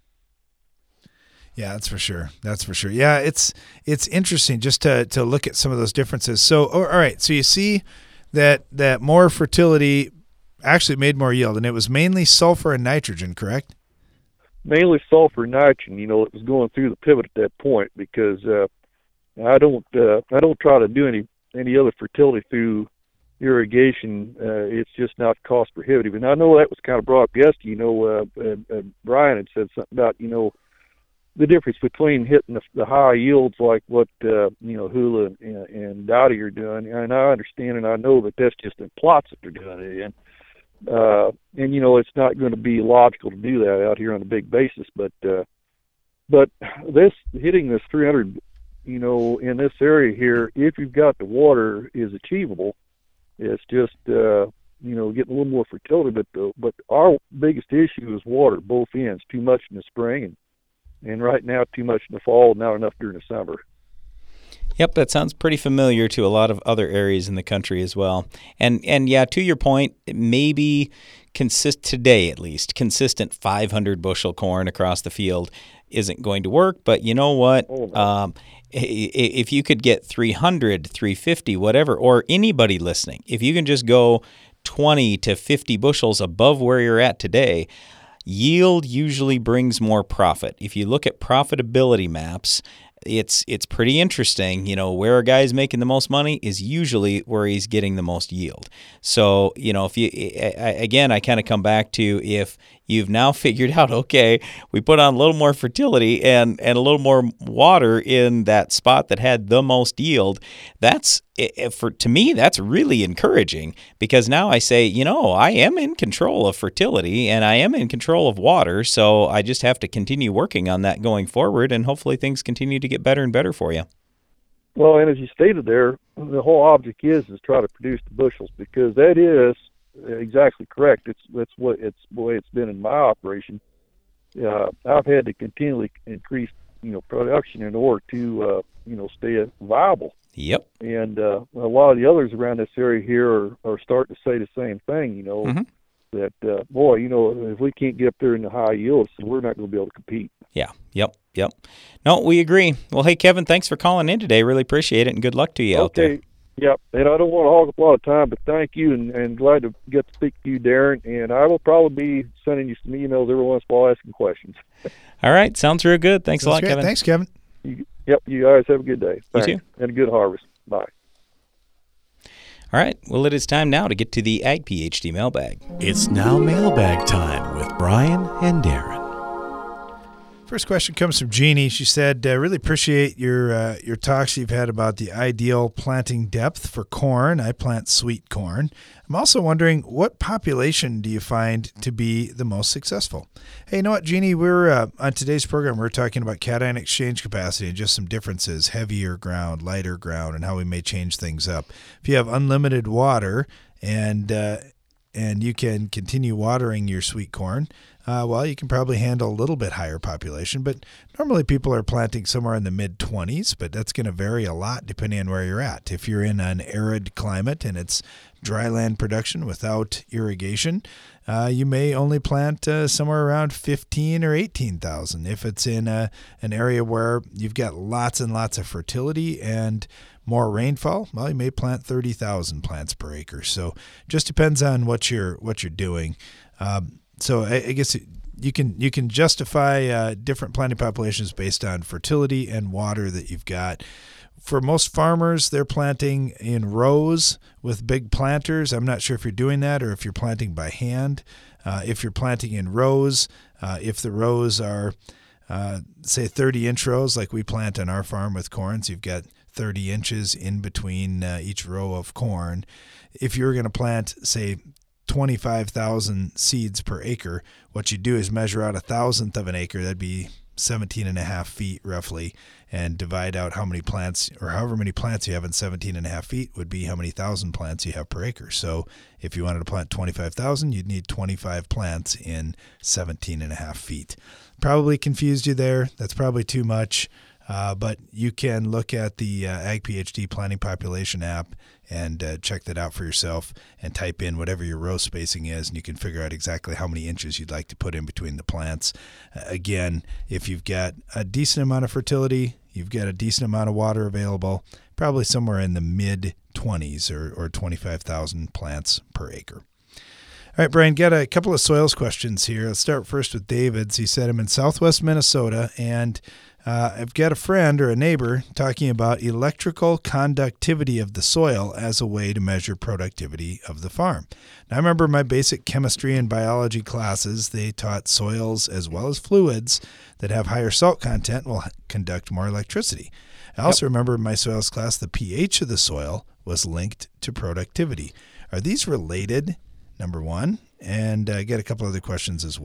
Yeah, that's for sure. That's for sure. Yeah, it's it's interesting just to to look at some of those differences. So, all right, so you see that that more fertility actually made more yield, and it was mainly sulfur and nitrogen, correct? Mainly sulfur and nitrogen. You know, it was going through the pivot at that point because uh, I don't uh, I don't try to do any any other fertility through irrigation. Uh, it's just not cost prohibitive. And I know that was kind of brought up yesterday. You know, uh, uh, uh, Brian had said something about, you know, the difference between hitting the, the high yields like what uh, you know Hula and, and Dowdy are doing, and I understand and I know that that's just in plots that they're doing it in, uh, and you know it's not going to be logical to do that out here on a big basis. But uh, but this hitting this three hundred, you know, in this area here, if you've got the water, is achievable. It's just, uh, you know, getting a little more fertility. But the, but our biggest issue is water, both ends. Too much in the spring, and and right now too much in the fall, not enough during the summer. Yep, that sounds pretty familiar to a lot of other areas in the country as well. And and yeah, to your point, maybe consist today at least consistent five hundred bushel corn across the field isn't going to work. But you know what? Oh, no. um, if you could get three hundred, three fifty, whatever, or anybody listening, if you can just go twenty to fifty bushels above where you're at today, yield usually brings more profit. If you look at profitability maps, it's it's pretty interesting. You know, where a guy's making the most money is usually where he's getting the most yield. So, you know, if you, again, I kind of come back to if you've now figured out, okay, we put on a little more fertility and, and a little more water in that spot that had the most yield, that's, for to me, that's really encouraging, because now I say, you know, I am in control of fertility and I am in control of water, so I just have to continue working on that going forward, and hopefully things continue to get better and better for you. Well, and as you stated there, the whole object is is try to produce the bushels, because that is exactly correct. It's that's what it's the way it's been in my operation. Uh, I've had to continually increase, you know, production in order to uh, you know stay viable. Yep. And uh, a lot of the others around this area here are, are starting to say the same thing. You know, mm-hmm. that uh, boy, you know, if we can't get up there in the high yields, we're not going to be able to compete. Yeah. Yep. Yep. No, we agree. Well, hey, Kevin, thanks for calling in today. Really appreciate it, and good luck to you okay. out there. Yep, and I don't want to hog up a lot of time, but thank you, and, and glad to get to speak to you, Darren. And I will probably be sending you some emails every once in a while asking questions. All right, sounds real good. Thanks sounds a lot, great. Kevin. Thanks, Kevin. You, yep, you guys have a good day. You Thanks. too. And a good harvest. Bye. All right, well, it is time now to get to the Ag PhD mailbag. It's now mailbag time with Brian and Darren. First question comes from Jeannie. She said, uh, really appreciate your uh, your talks you've had about the ideal planting depth for corn. I plant sweet corn. I'm also wondering, what population do you find to be the most successful? Hey, you know what, Jeannie? We're uh, on today's program, we're talking about cation exchange capacity and just some differences, heavier ground, lighter ground, and how we may change things up. If you have unlimited water and uh, and you can continue watering your sweet corn, Uh, well, you can probably handle a little bit higher population, but normally people are planting somewhere in the mid twenties, but that's going to vary a lot depending on where you're at. If you're in an arid climate and it's dry land production without irrigation, uh, you may only plant uh, somewhere around fifteen or eighteen thousand. If it's in a, an area where you've got lots and lots of fertility and more rainfall, well, you may plant thirty thousand plants per acre. So just depends on what you're what you're doing. Um, So I, I guess you can you can justify uh, different planting populations based on fertility and water that you've got. For most farmers, they're planting in rows with big planters. I'm not sure if you're doing that or if you're planting by hand. Uh, if you're planting in rows, uh, if the rows are, uh, say, thirty-inch rows like we plant on our farm with corn, so you've got thirty inches in between uh, each row of corn. If you're going to plant, say, twenty-five thousand seeds per acre, what you do is measure out a thousandth of an acre, that'd be seventeen and a half feet roughly, and divide out how many plants, or however many plants you have in seventeen and a half feet would be how many thousand plants you have per acre. So if you wanted to plant twenty-five thousand, you'd need twenty-five plants in seventeen and a half feet. Probably confused you there. That's probably too much. Uh, but you can look at the uh, Ag PhD Planting Population app and uh, check that out for yourself and type in whatever your row spacing is, and you can figure out exactly how many inches you'd like to put in between the plants. Uh, again, if you've got a decent amount of fertility, you've got a decent amount of water available, probably somewhere in the mid twenties or, or twenty-five thousand plants per acre. All right, Brian, got a couple of soils questions here. Let's start first with David's. He said, I'm in southwest Minnesota, and Uh, I've got a friend or a neighbor talking about electrical conductivity of the soil as a way to measure productivity of the farm. Now, I remember my basic chemistry and biology classes, they taught soils as well as fluids that have higher salt content will conduct more electricity. I also yep. remember in my soils class, the pH of the soil was linked to productivity. Are these related, number one? And I uh, get a couple other questions as well.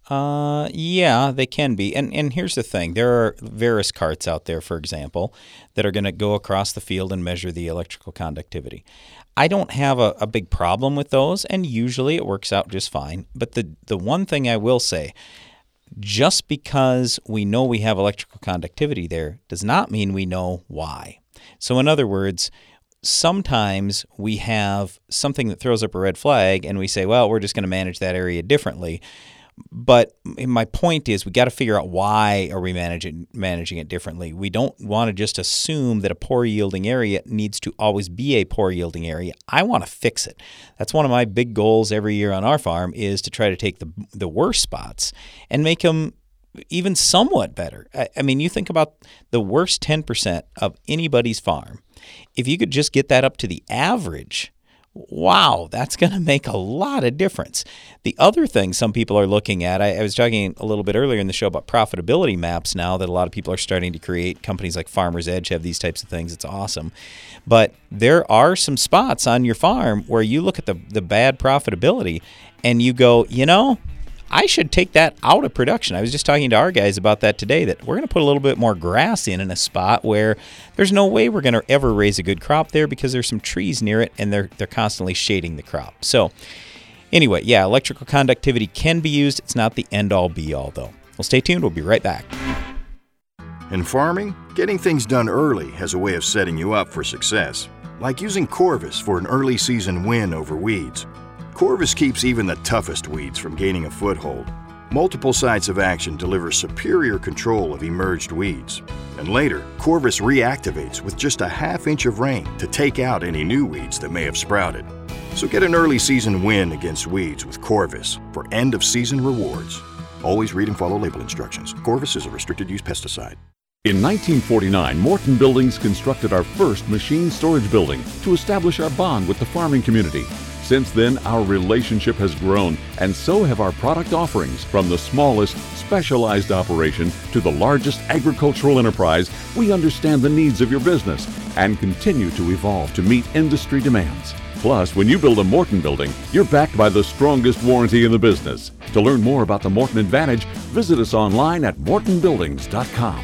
Uh, yeah, they can be. And and here's the thing. There are various carts out there, for example, that are going to go across the field and measure the electrical conductivity. I don't have a, a big problem with those, and usually it works out just fine. But the, the one thing I will say, just because we know we have electrical conductivity there does not mean we know why. So in other words, sometimes we have something that throws up a red flag and we say, well, we're just going to manage that area differently. But my point is we got to figure out why are we managing managing it differently. We don't want to just assume that a poor yielding area needs to always be a poor yielding area. I want to fix it. That's one of my big goals every year on our farm is to try to take the the worst spots and make them even somewhat better. I, I mean, you think about the worst ten percent of anybody's farm. If you could just get that up to the average, wow, that's going to make a lot of difference. The other thing some people are looking at, I, I was talking a little bit earlier in the show about profitability maps now that a lot of people are starting to create. Companies like Farmer's Edge have these types of things. It's awesome. But there are some spots on your farm where you look at the, the bad profitability and you go, you know, I should take that out of production. I was just talking to our guys about that today, that we're going to put a little bit more grass in in a spot where there's no way we're going to ever raise a good crop there because there's some trees near it and they're they're constantly shading the crop. So anyway, yeah, electrical conductivity can be used. It's not the end-all be-all, though. Well, stay tuned. We'll be right back. In farming, getting things done early has a way of setting you up for success, like using Corvus for an early season win over weeds. Corvus keeps even the toughest weeds from gaining a foothold. Multiple sites of action deliver superior control of emerged weeds. And later, Corvus reactivates with just a half inch of rain to take out any new weeds that may have sprouted. So get an early season win against weeds with Corvus for end of season rewards. Always read and follow label instructions. Corvus is a restricted use pesticide. In nineteen forty-nine, Morton Buildings constructed our first machine storage building to establish our bond with the farming community. Since then, our relationship has grown, and so have our product offerings. From the smallest, specialized operation to the largest agricultural enterprise, we understand the needs of your business and continue to evolve to meet industry demands. Plus, when you build a Morton building, you're backed by the strongest warranty in the business. To learn more about the Morton Advantage, visit us online at morton buildings dot com.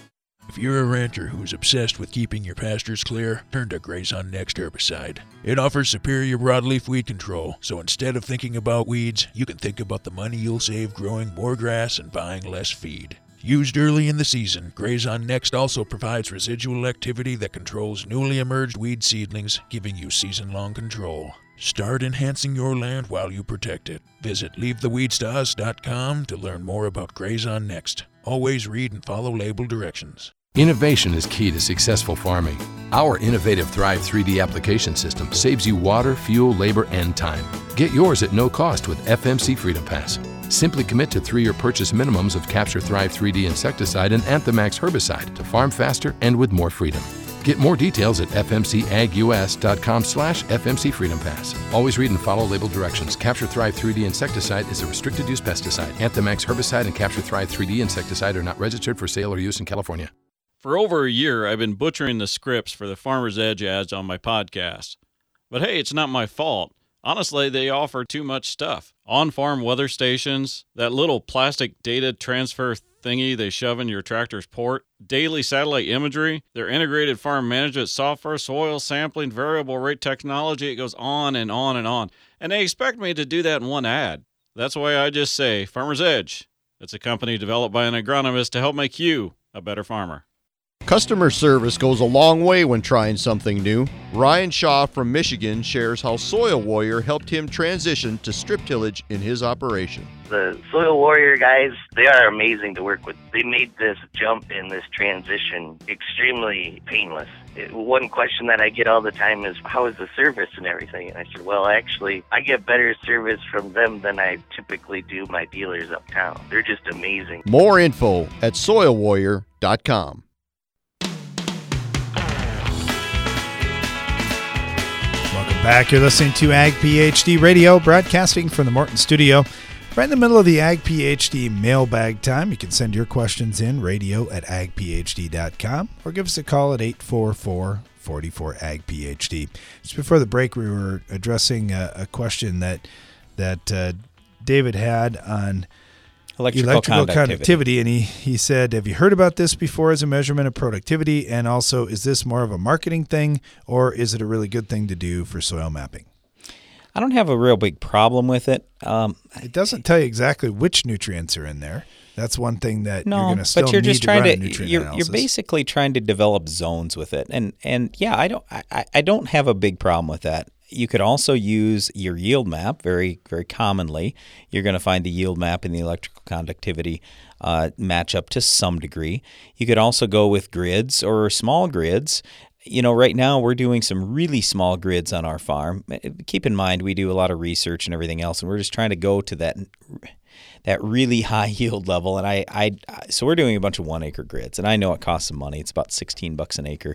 If you're a rancher who's obsessed with keeping your pastures clear, turn to Grazon Next herbicide. It offers superior broadleaf weed control, so instead of thinking about weeds, you can think about the money you'll save growing more grass and buying less feed. Used early in the season, Grazon Next also provides residual activity that controls newly emerged weed seedlings, giving you season-long control. Start enhancing your land while you protect it. Visit leave the weeds to us dot com to learn more about Grazon Next. Always read and follow label directions. Innovation is key to successful farming. Our innovative Thrive three D application system saves you water, fuel, labor, and time. Get yours at no cost with F M C Freedom Pass. Simply commit to three-year purchase minimums of Capture Thrive three D insecticide and Anthemax herbicide to farm faster and with more freedom. Get more details at f m c ag u s dot com slash f m c freedom pass. Always read and follow label directions. Capture Thrive three D insecticide is a restricted use pesticide. Anthemax herbicide and Capture Thrive three D insecticide are not registered for sale or use in California. For over a year, I've been butchering the scripts for the Farmer's Edge ads on my podcast. But hey, it's not my fault. Honestly, they offer too much stuff. On-farm weather stations, that little plastic data transfer thingy they shove in your tractor's port, daily satellite imagery, their integrated farm management software, soil sampling, variable rate technology, it goes on and on and on. And they expect me to do that in one ad. That's why I just say Farmer's Edge. It's a company developed by an agronomist to help make you a better farmer. Customer service goes a long way when trying something new. Ryan Shaw from Michigan shares how Soil Warrior helped him transition to strip tillage in his operation. The Soil Warrior guys, they are amazing to work with. They made this jump in this transition extremely painless. It, one question that I get all the time is, how is the service and everything? And I said, well, actually, I get better service from them than I typically do my dealers uptown. They're just amazing. More info at soil warrior dot com. Welcome back. You're listening to Ag PhD Radio, broadcasting from the Morton studio. Right in the middle of the Ag PhD mailbag time. You can send your questions in, radio at ag p h d dot com, or give us a call at eight four four, four four, A G P H D. Just before the break, we were addressing a, a question that that uh, David had on Electrical, electrical conductivity. conductivity. And he, he said, have you heard about this before as a measurement of productivity? And also, is this more of a marketing thing, or is it a really good thing to do for soil mapping? I don't have a real big problem with it. Um, it doesn't tell you exactly which nutrients are in there. That's one thing that no, you're going to still but you're need just to trying run a to nutrient you're, analysis. you're basically trying to develop zones with it, and and yeah, I don't I, I don't have a big problem with that. You could also use your yield map very very commonly. You're going to find the yield map and the electrical conductivity uh, match up to some degree. You could also go with grids or small grids. You know, right now we're doing some really small grids on our farm. Keep in mind, we do a lot of research and everything else, and we're just trying to go to that that really high yield level. And I, I, so we're doing a bunch of one acre grids, and I know it costs some money. It's about sixteen bucks an acre,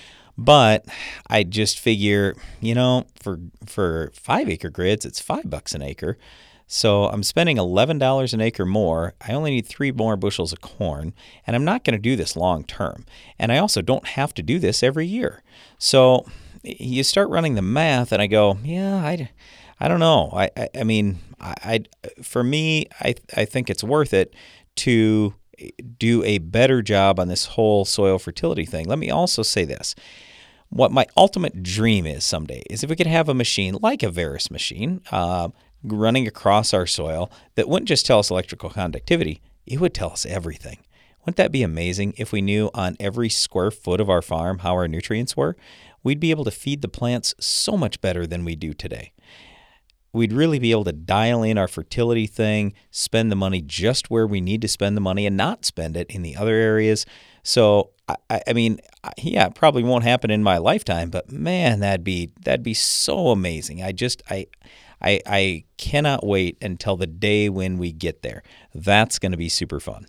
but I just figure, you know, for for five acre grids, it's five bucks an acre. So I'm spending eleven dollars an acre more. I only need three more bushels of corn, and I'm not going to do this long term. And I also don't have to do this every year. So you start running the math, and I go, yeah, I, I don't know. I, I, I mean, I, I, for me, I, I think it's worth it to do a better job on this whole soil fertility thing. Let me also say this. What my ultimate dream is someday is if we could have a machine like a Verus machine, uh, running across our soil that wouldn't just tell us electrical conductivity, it would tell us everything. Wouldn't that be amazing if we knew on every square foot of our farm how our nutrients were? We'd be able to feed the plants so much better than we do today. We'd really be able to dial in our fertility thing, spend the money just where we need to spend the money and not spend it in the other areas. So, I, I mean, yeah, it probably won't happen in my lifetime, but man, that'd be that'd be so amazing. I just, I... I, I cannot wait until the day when we get there. That's going to be super fun.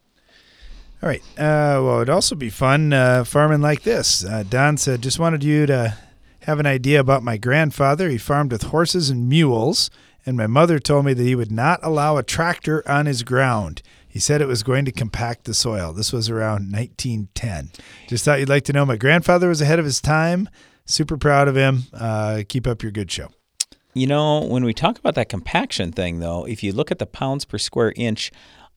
All right. Uh, well, it'd also be fun uh, farming like this. Uh, Don said, just wanted you to have an idea about my grandfather. He farmed with horses and mules, and my mother told me that he would not allow a tractor on his ground. He said it was going to compact the soil. This was around nineteen ten. Just thought you'd like to know my grandfather was ahead of his time. Super proud of him. Uh, keep up your good show. You know, when we talk about that compaction thing, though, if you look at the pounds per square inch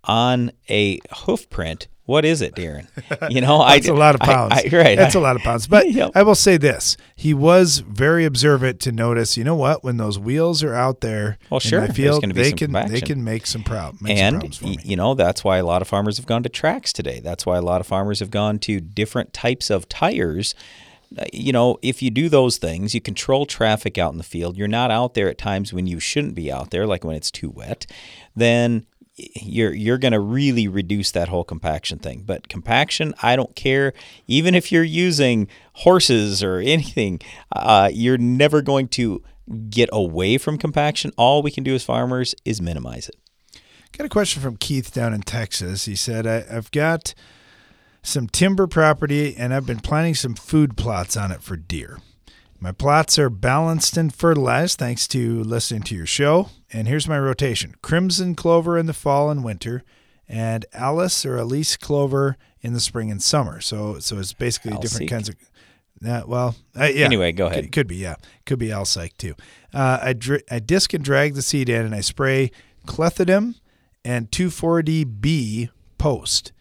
on a hoof print, what is it, Darren? You know, that's I, a lot of pounds. I, I, right, that's I, a lot of pounds. But yep. I will say this: he was very observant to notice. You know what? When those wheels are out there, well, sure, in my field, be they some can compaction. they can make some, prob- make and, some problems for me. You know, that's why a lot of farmers have gone to tracks today. That's why a lot of farmers have gone to different types of tires. You know, if you do those things, you control traffic out in the field, you're not out there at times when you shouldn't be out there, like when it's too wet, then you're you're going to really reduce that whole compaction thing. But compaction, I don't care. Even if you're using horses or anything, uh, you're never going to get away from compaction. All we can do as farmers is minimize it. Got a question from Keith down in Texas. He said, I, I've got some timber property, and I've been planting some food plots on it for deer. My plots are balanced and fertilized thanks to listening to your show. And here's my rotation. Crimson clover in the fall and winter, and Alice or Elise clover in the spring and summer. So so it's basically Alsike. different kinds of... Uh, well, uh, yeah. Anyway, go ahead. Could, could be, yeah. Could be Alsike, too. Uh, I, dr- I disc and drag the seed in, and I spray clethodim and two four D B post.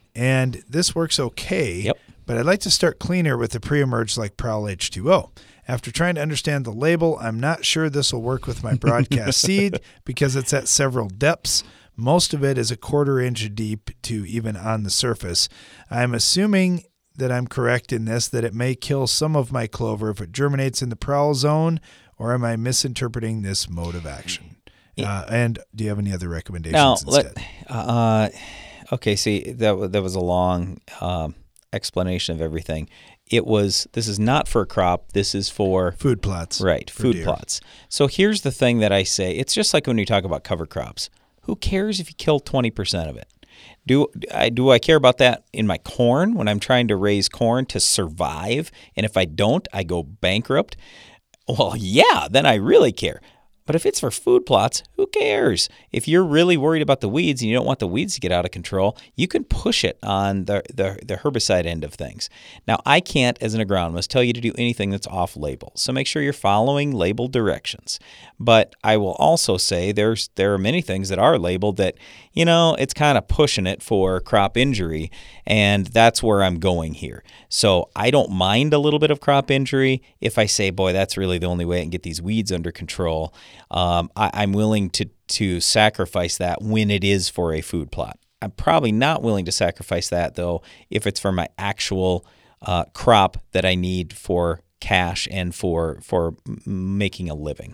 And this works okay, yep. but I'd like to start cleaner with the pre-emerge like Prowl H two O. After trying to understand the label, I'm not sure this will work with my broadcast seed because it's at several depths. Most of it is a quarter inch deep to even on the surface. I'm assuming that I'm correct in this, that it may kill some of my clover if it germinates in the Prowl zone, or am I misinterpreting this mode of action? Uh, and do you have any other recommendations now, instead? Let, uh, Okay, see, that that was a long um, explanation of everything. It was, this is not for a crop, this is for... Food plots. Right, food deer. plots. So here's the thing that I say, it's just like when you talk about cover crops. Who cares if you kill twenty percent of it? Do I, do I care about that in my corn when I'm trying to raise corn to survive? And if I don't, I go bankrupt? Well, yeah, then I really care. But if it's for food plots, who cares? If you're really worried about the weeds and you don't want the weeds to get out of control, you can push it on the, the, the herbicide end of things. Now, I can't, as an agronomist, tell you to do anything that's off-label. So make sure you're following labeled directions. But I will also say there's there are many things that are labeled that you know, it's kind of pushing it for crop injury, and that's where I'm going here. So I don't mind a little bit of crop injury if I say, boy, that's really the only way I can get these weeds under control. Um, I, I'm willing to to sacrifice that when it is for a food plot. I'm probably not willing to sacrifice that, though, if it's for my actual uh, crop that I need for cash and for for making a living.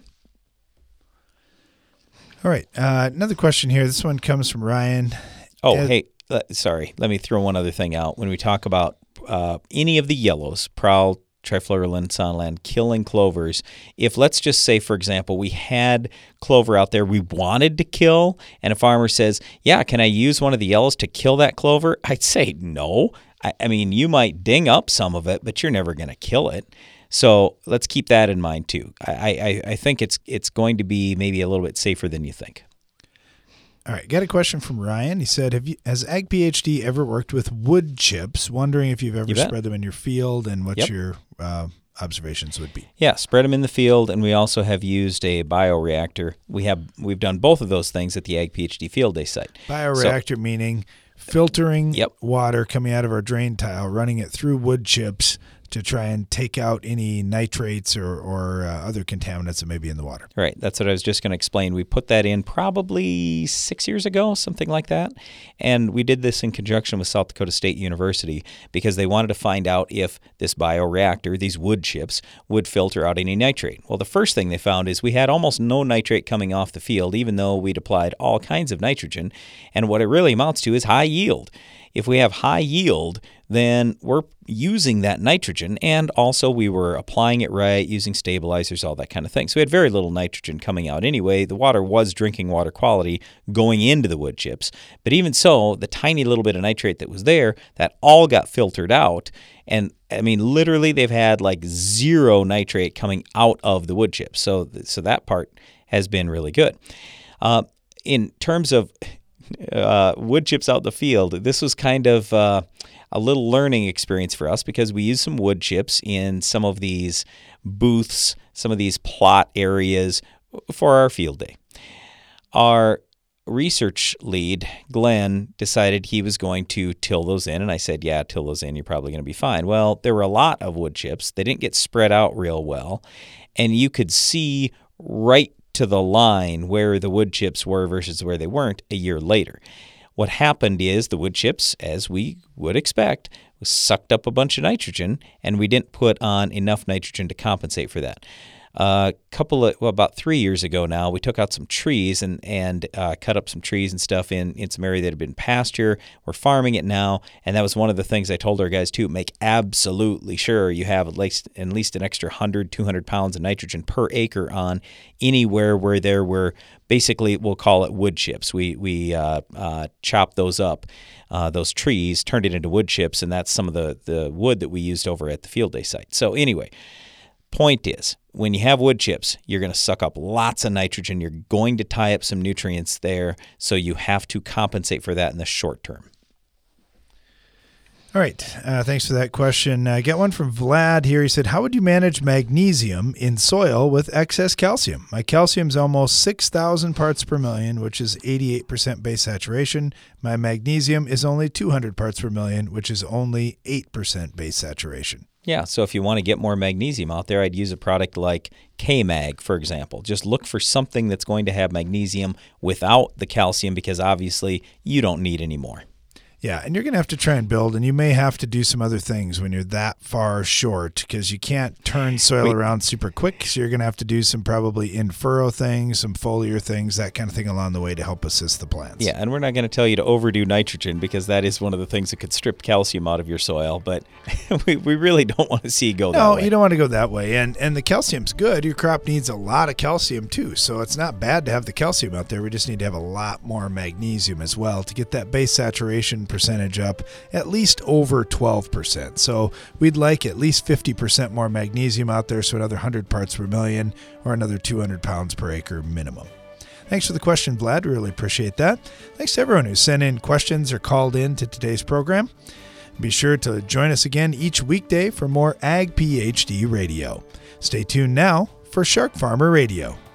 All right. Uh, another question here. This one comes from Ryan. Oh, Uh, hey, uh, sorry. Let me throw one other thing out. When we talk about uh, any of the yellows, prowl, trifluralin, sonland, killing clovers, if let's just say, for example, we had clover out there we wanted to kill, and a farmer says, yeah, can I use one of the yellows to kill that clover? I'd say no. I, I mean, you might ding up some of it, but you're never going to kill it. So let's keep that in mind too. I, I, I think it's it's going to be maybe a little bit safer than you think. All right, got a question from Ryan. He said, "Have you, has Ag PhD ever worked with wood chips? Wondering if you've ever You bet. spread them in your field and what Yep. your uh, observations would be." Yeah, spread them in the field, and we also have used a bioreactor. We have we've done both of those things at the Ag PhD Field Day site. Bioreactor So, meaning filtering Yep. water coming out of our drain tile, running it through wood chips to try and take out any nitrates or, or uh, other contaminants that may be in the water. Right, that's what I was just going to explain. We put that in probably six years ago, something like that. And we did this in conjunction with South Dakota State University because they wanted to find out if this bioreactor, these wood chips, would filter out any nitrate. Well, the first thing they found is we had almost no nitrate coming off the field, even though we'd applied all kinds of nitrogen. And what it really amounts to is high yield. If we have high yield, then we're using that nitrogen, and also we were applying it right, using stabilizers, all that kind of thing. So we had very little nitrogen coming out anyway. The water was drinking water quality going into the wood chips. But even so, the tiny little bit of nitrate that was there, that all got filtered out. And I mean, literally, they've had like zero nitrate coming out of the wood chips. So, so that part has been really good. Uh, in terms of uh, wood chips out in the field, this was kind of uh, a little learning experience for us because we used some wood chips in some of these booths, some of these plot areas for our field day. Our research lead, Glenn, decided he was going to till those in, and I said, yeah, till those in, you're probably going to be fine. Well, there were a lot of wood chips. They didn't get spread out real well, and you could see right to the line where the wood chips were versus where they weren't a year later. What happened is the wood chips, as we would expect, sucked up a bunch of nitrogen, and we didn't put on enough nitrogen to compensate for that. A uh, couple of, well, about three years ago now, we took out some trees and and uh, cut up some trees and stuff in, in some area that had been pasture. We're farming it now, and that was one of the things I told our guys too. Make absolutely sure you have at least at least an extra one hundred, two hundred pounds of nitrogen per acre on anywhere where there were basically, we'll call it wood chips. We we uh, uh, chopped those up, uh, those trees, turned it into wood chips, and that's some of the the wood that we used over at the field day site. So anyway. Point is, when you have wood chips, you're going to suck up lots of nitrogen. You're going to tie up some nutrients there, so you have to compensate for that in the short term. All right. Uh, thanks for that question. I uh, got one from Vlad here. He said, how would you manage magnesium in soil with excess calcium? My calcium is almost six thousand parts per million, which is eighty-eight percent base saturation. My magnesium is only two hundred parts per million, which is only eight percent base saturation. Yeah, so if you want to get more magnesium out there, I'd use a product like K-Mag, for example. Just look for something that's going to have magnesium without the calcium because obviously you don't need any more. Yeah, and you're going to have to try and build, and you may have to do some other things when you're that far short because you can't turn soil Wait. around super quick, so you're going to have to do some probably in-furrow things, some foliar things, that kind of thing along the way to help assist the plants. Yeah, and we're not going to tell you to overdo nitrogen because that is one of the things that could strip calcium out of your soil, but we, we really don't want to see you go no, that way. No, you don't want to go that way, and, and the calcium's good. Your crop needs a lot of calcium too, so it's not bad to have the calcium out there. We just need to have a lot more magnesium as well to get that base saturation percentage up at least over twelve percent. So we'd like at least fifty percent more magnesium out there, so another one hundred parts per million or another two hundred pounds per acre minimum. Thanks for the question, Vlad. We really appreciate that. Thanks to everyone who sent in questions or called in to today's program. Be sure to join us again each weekday for more Ag PhD Radio. Stay tuned now for Shark Farmer Radio.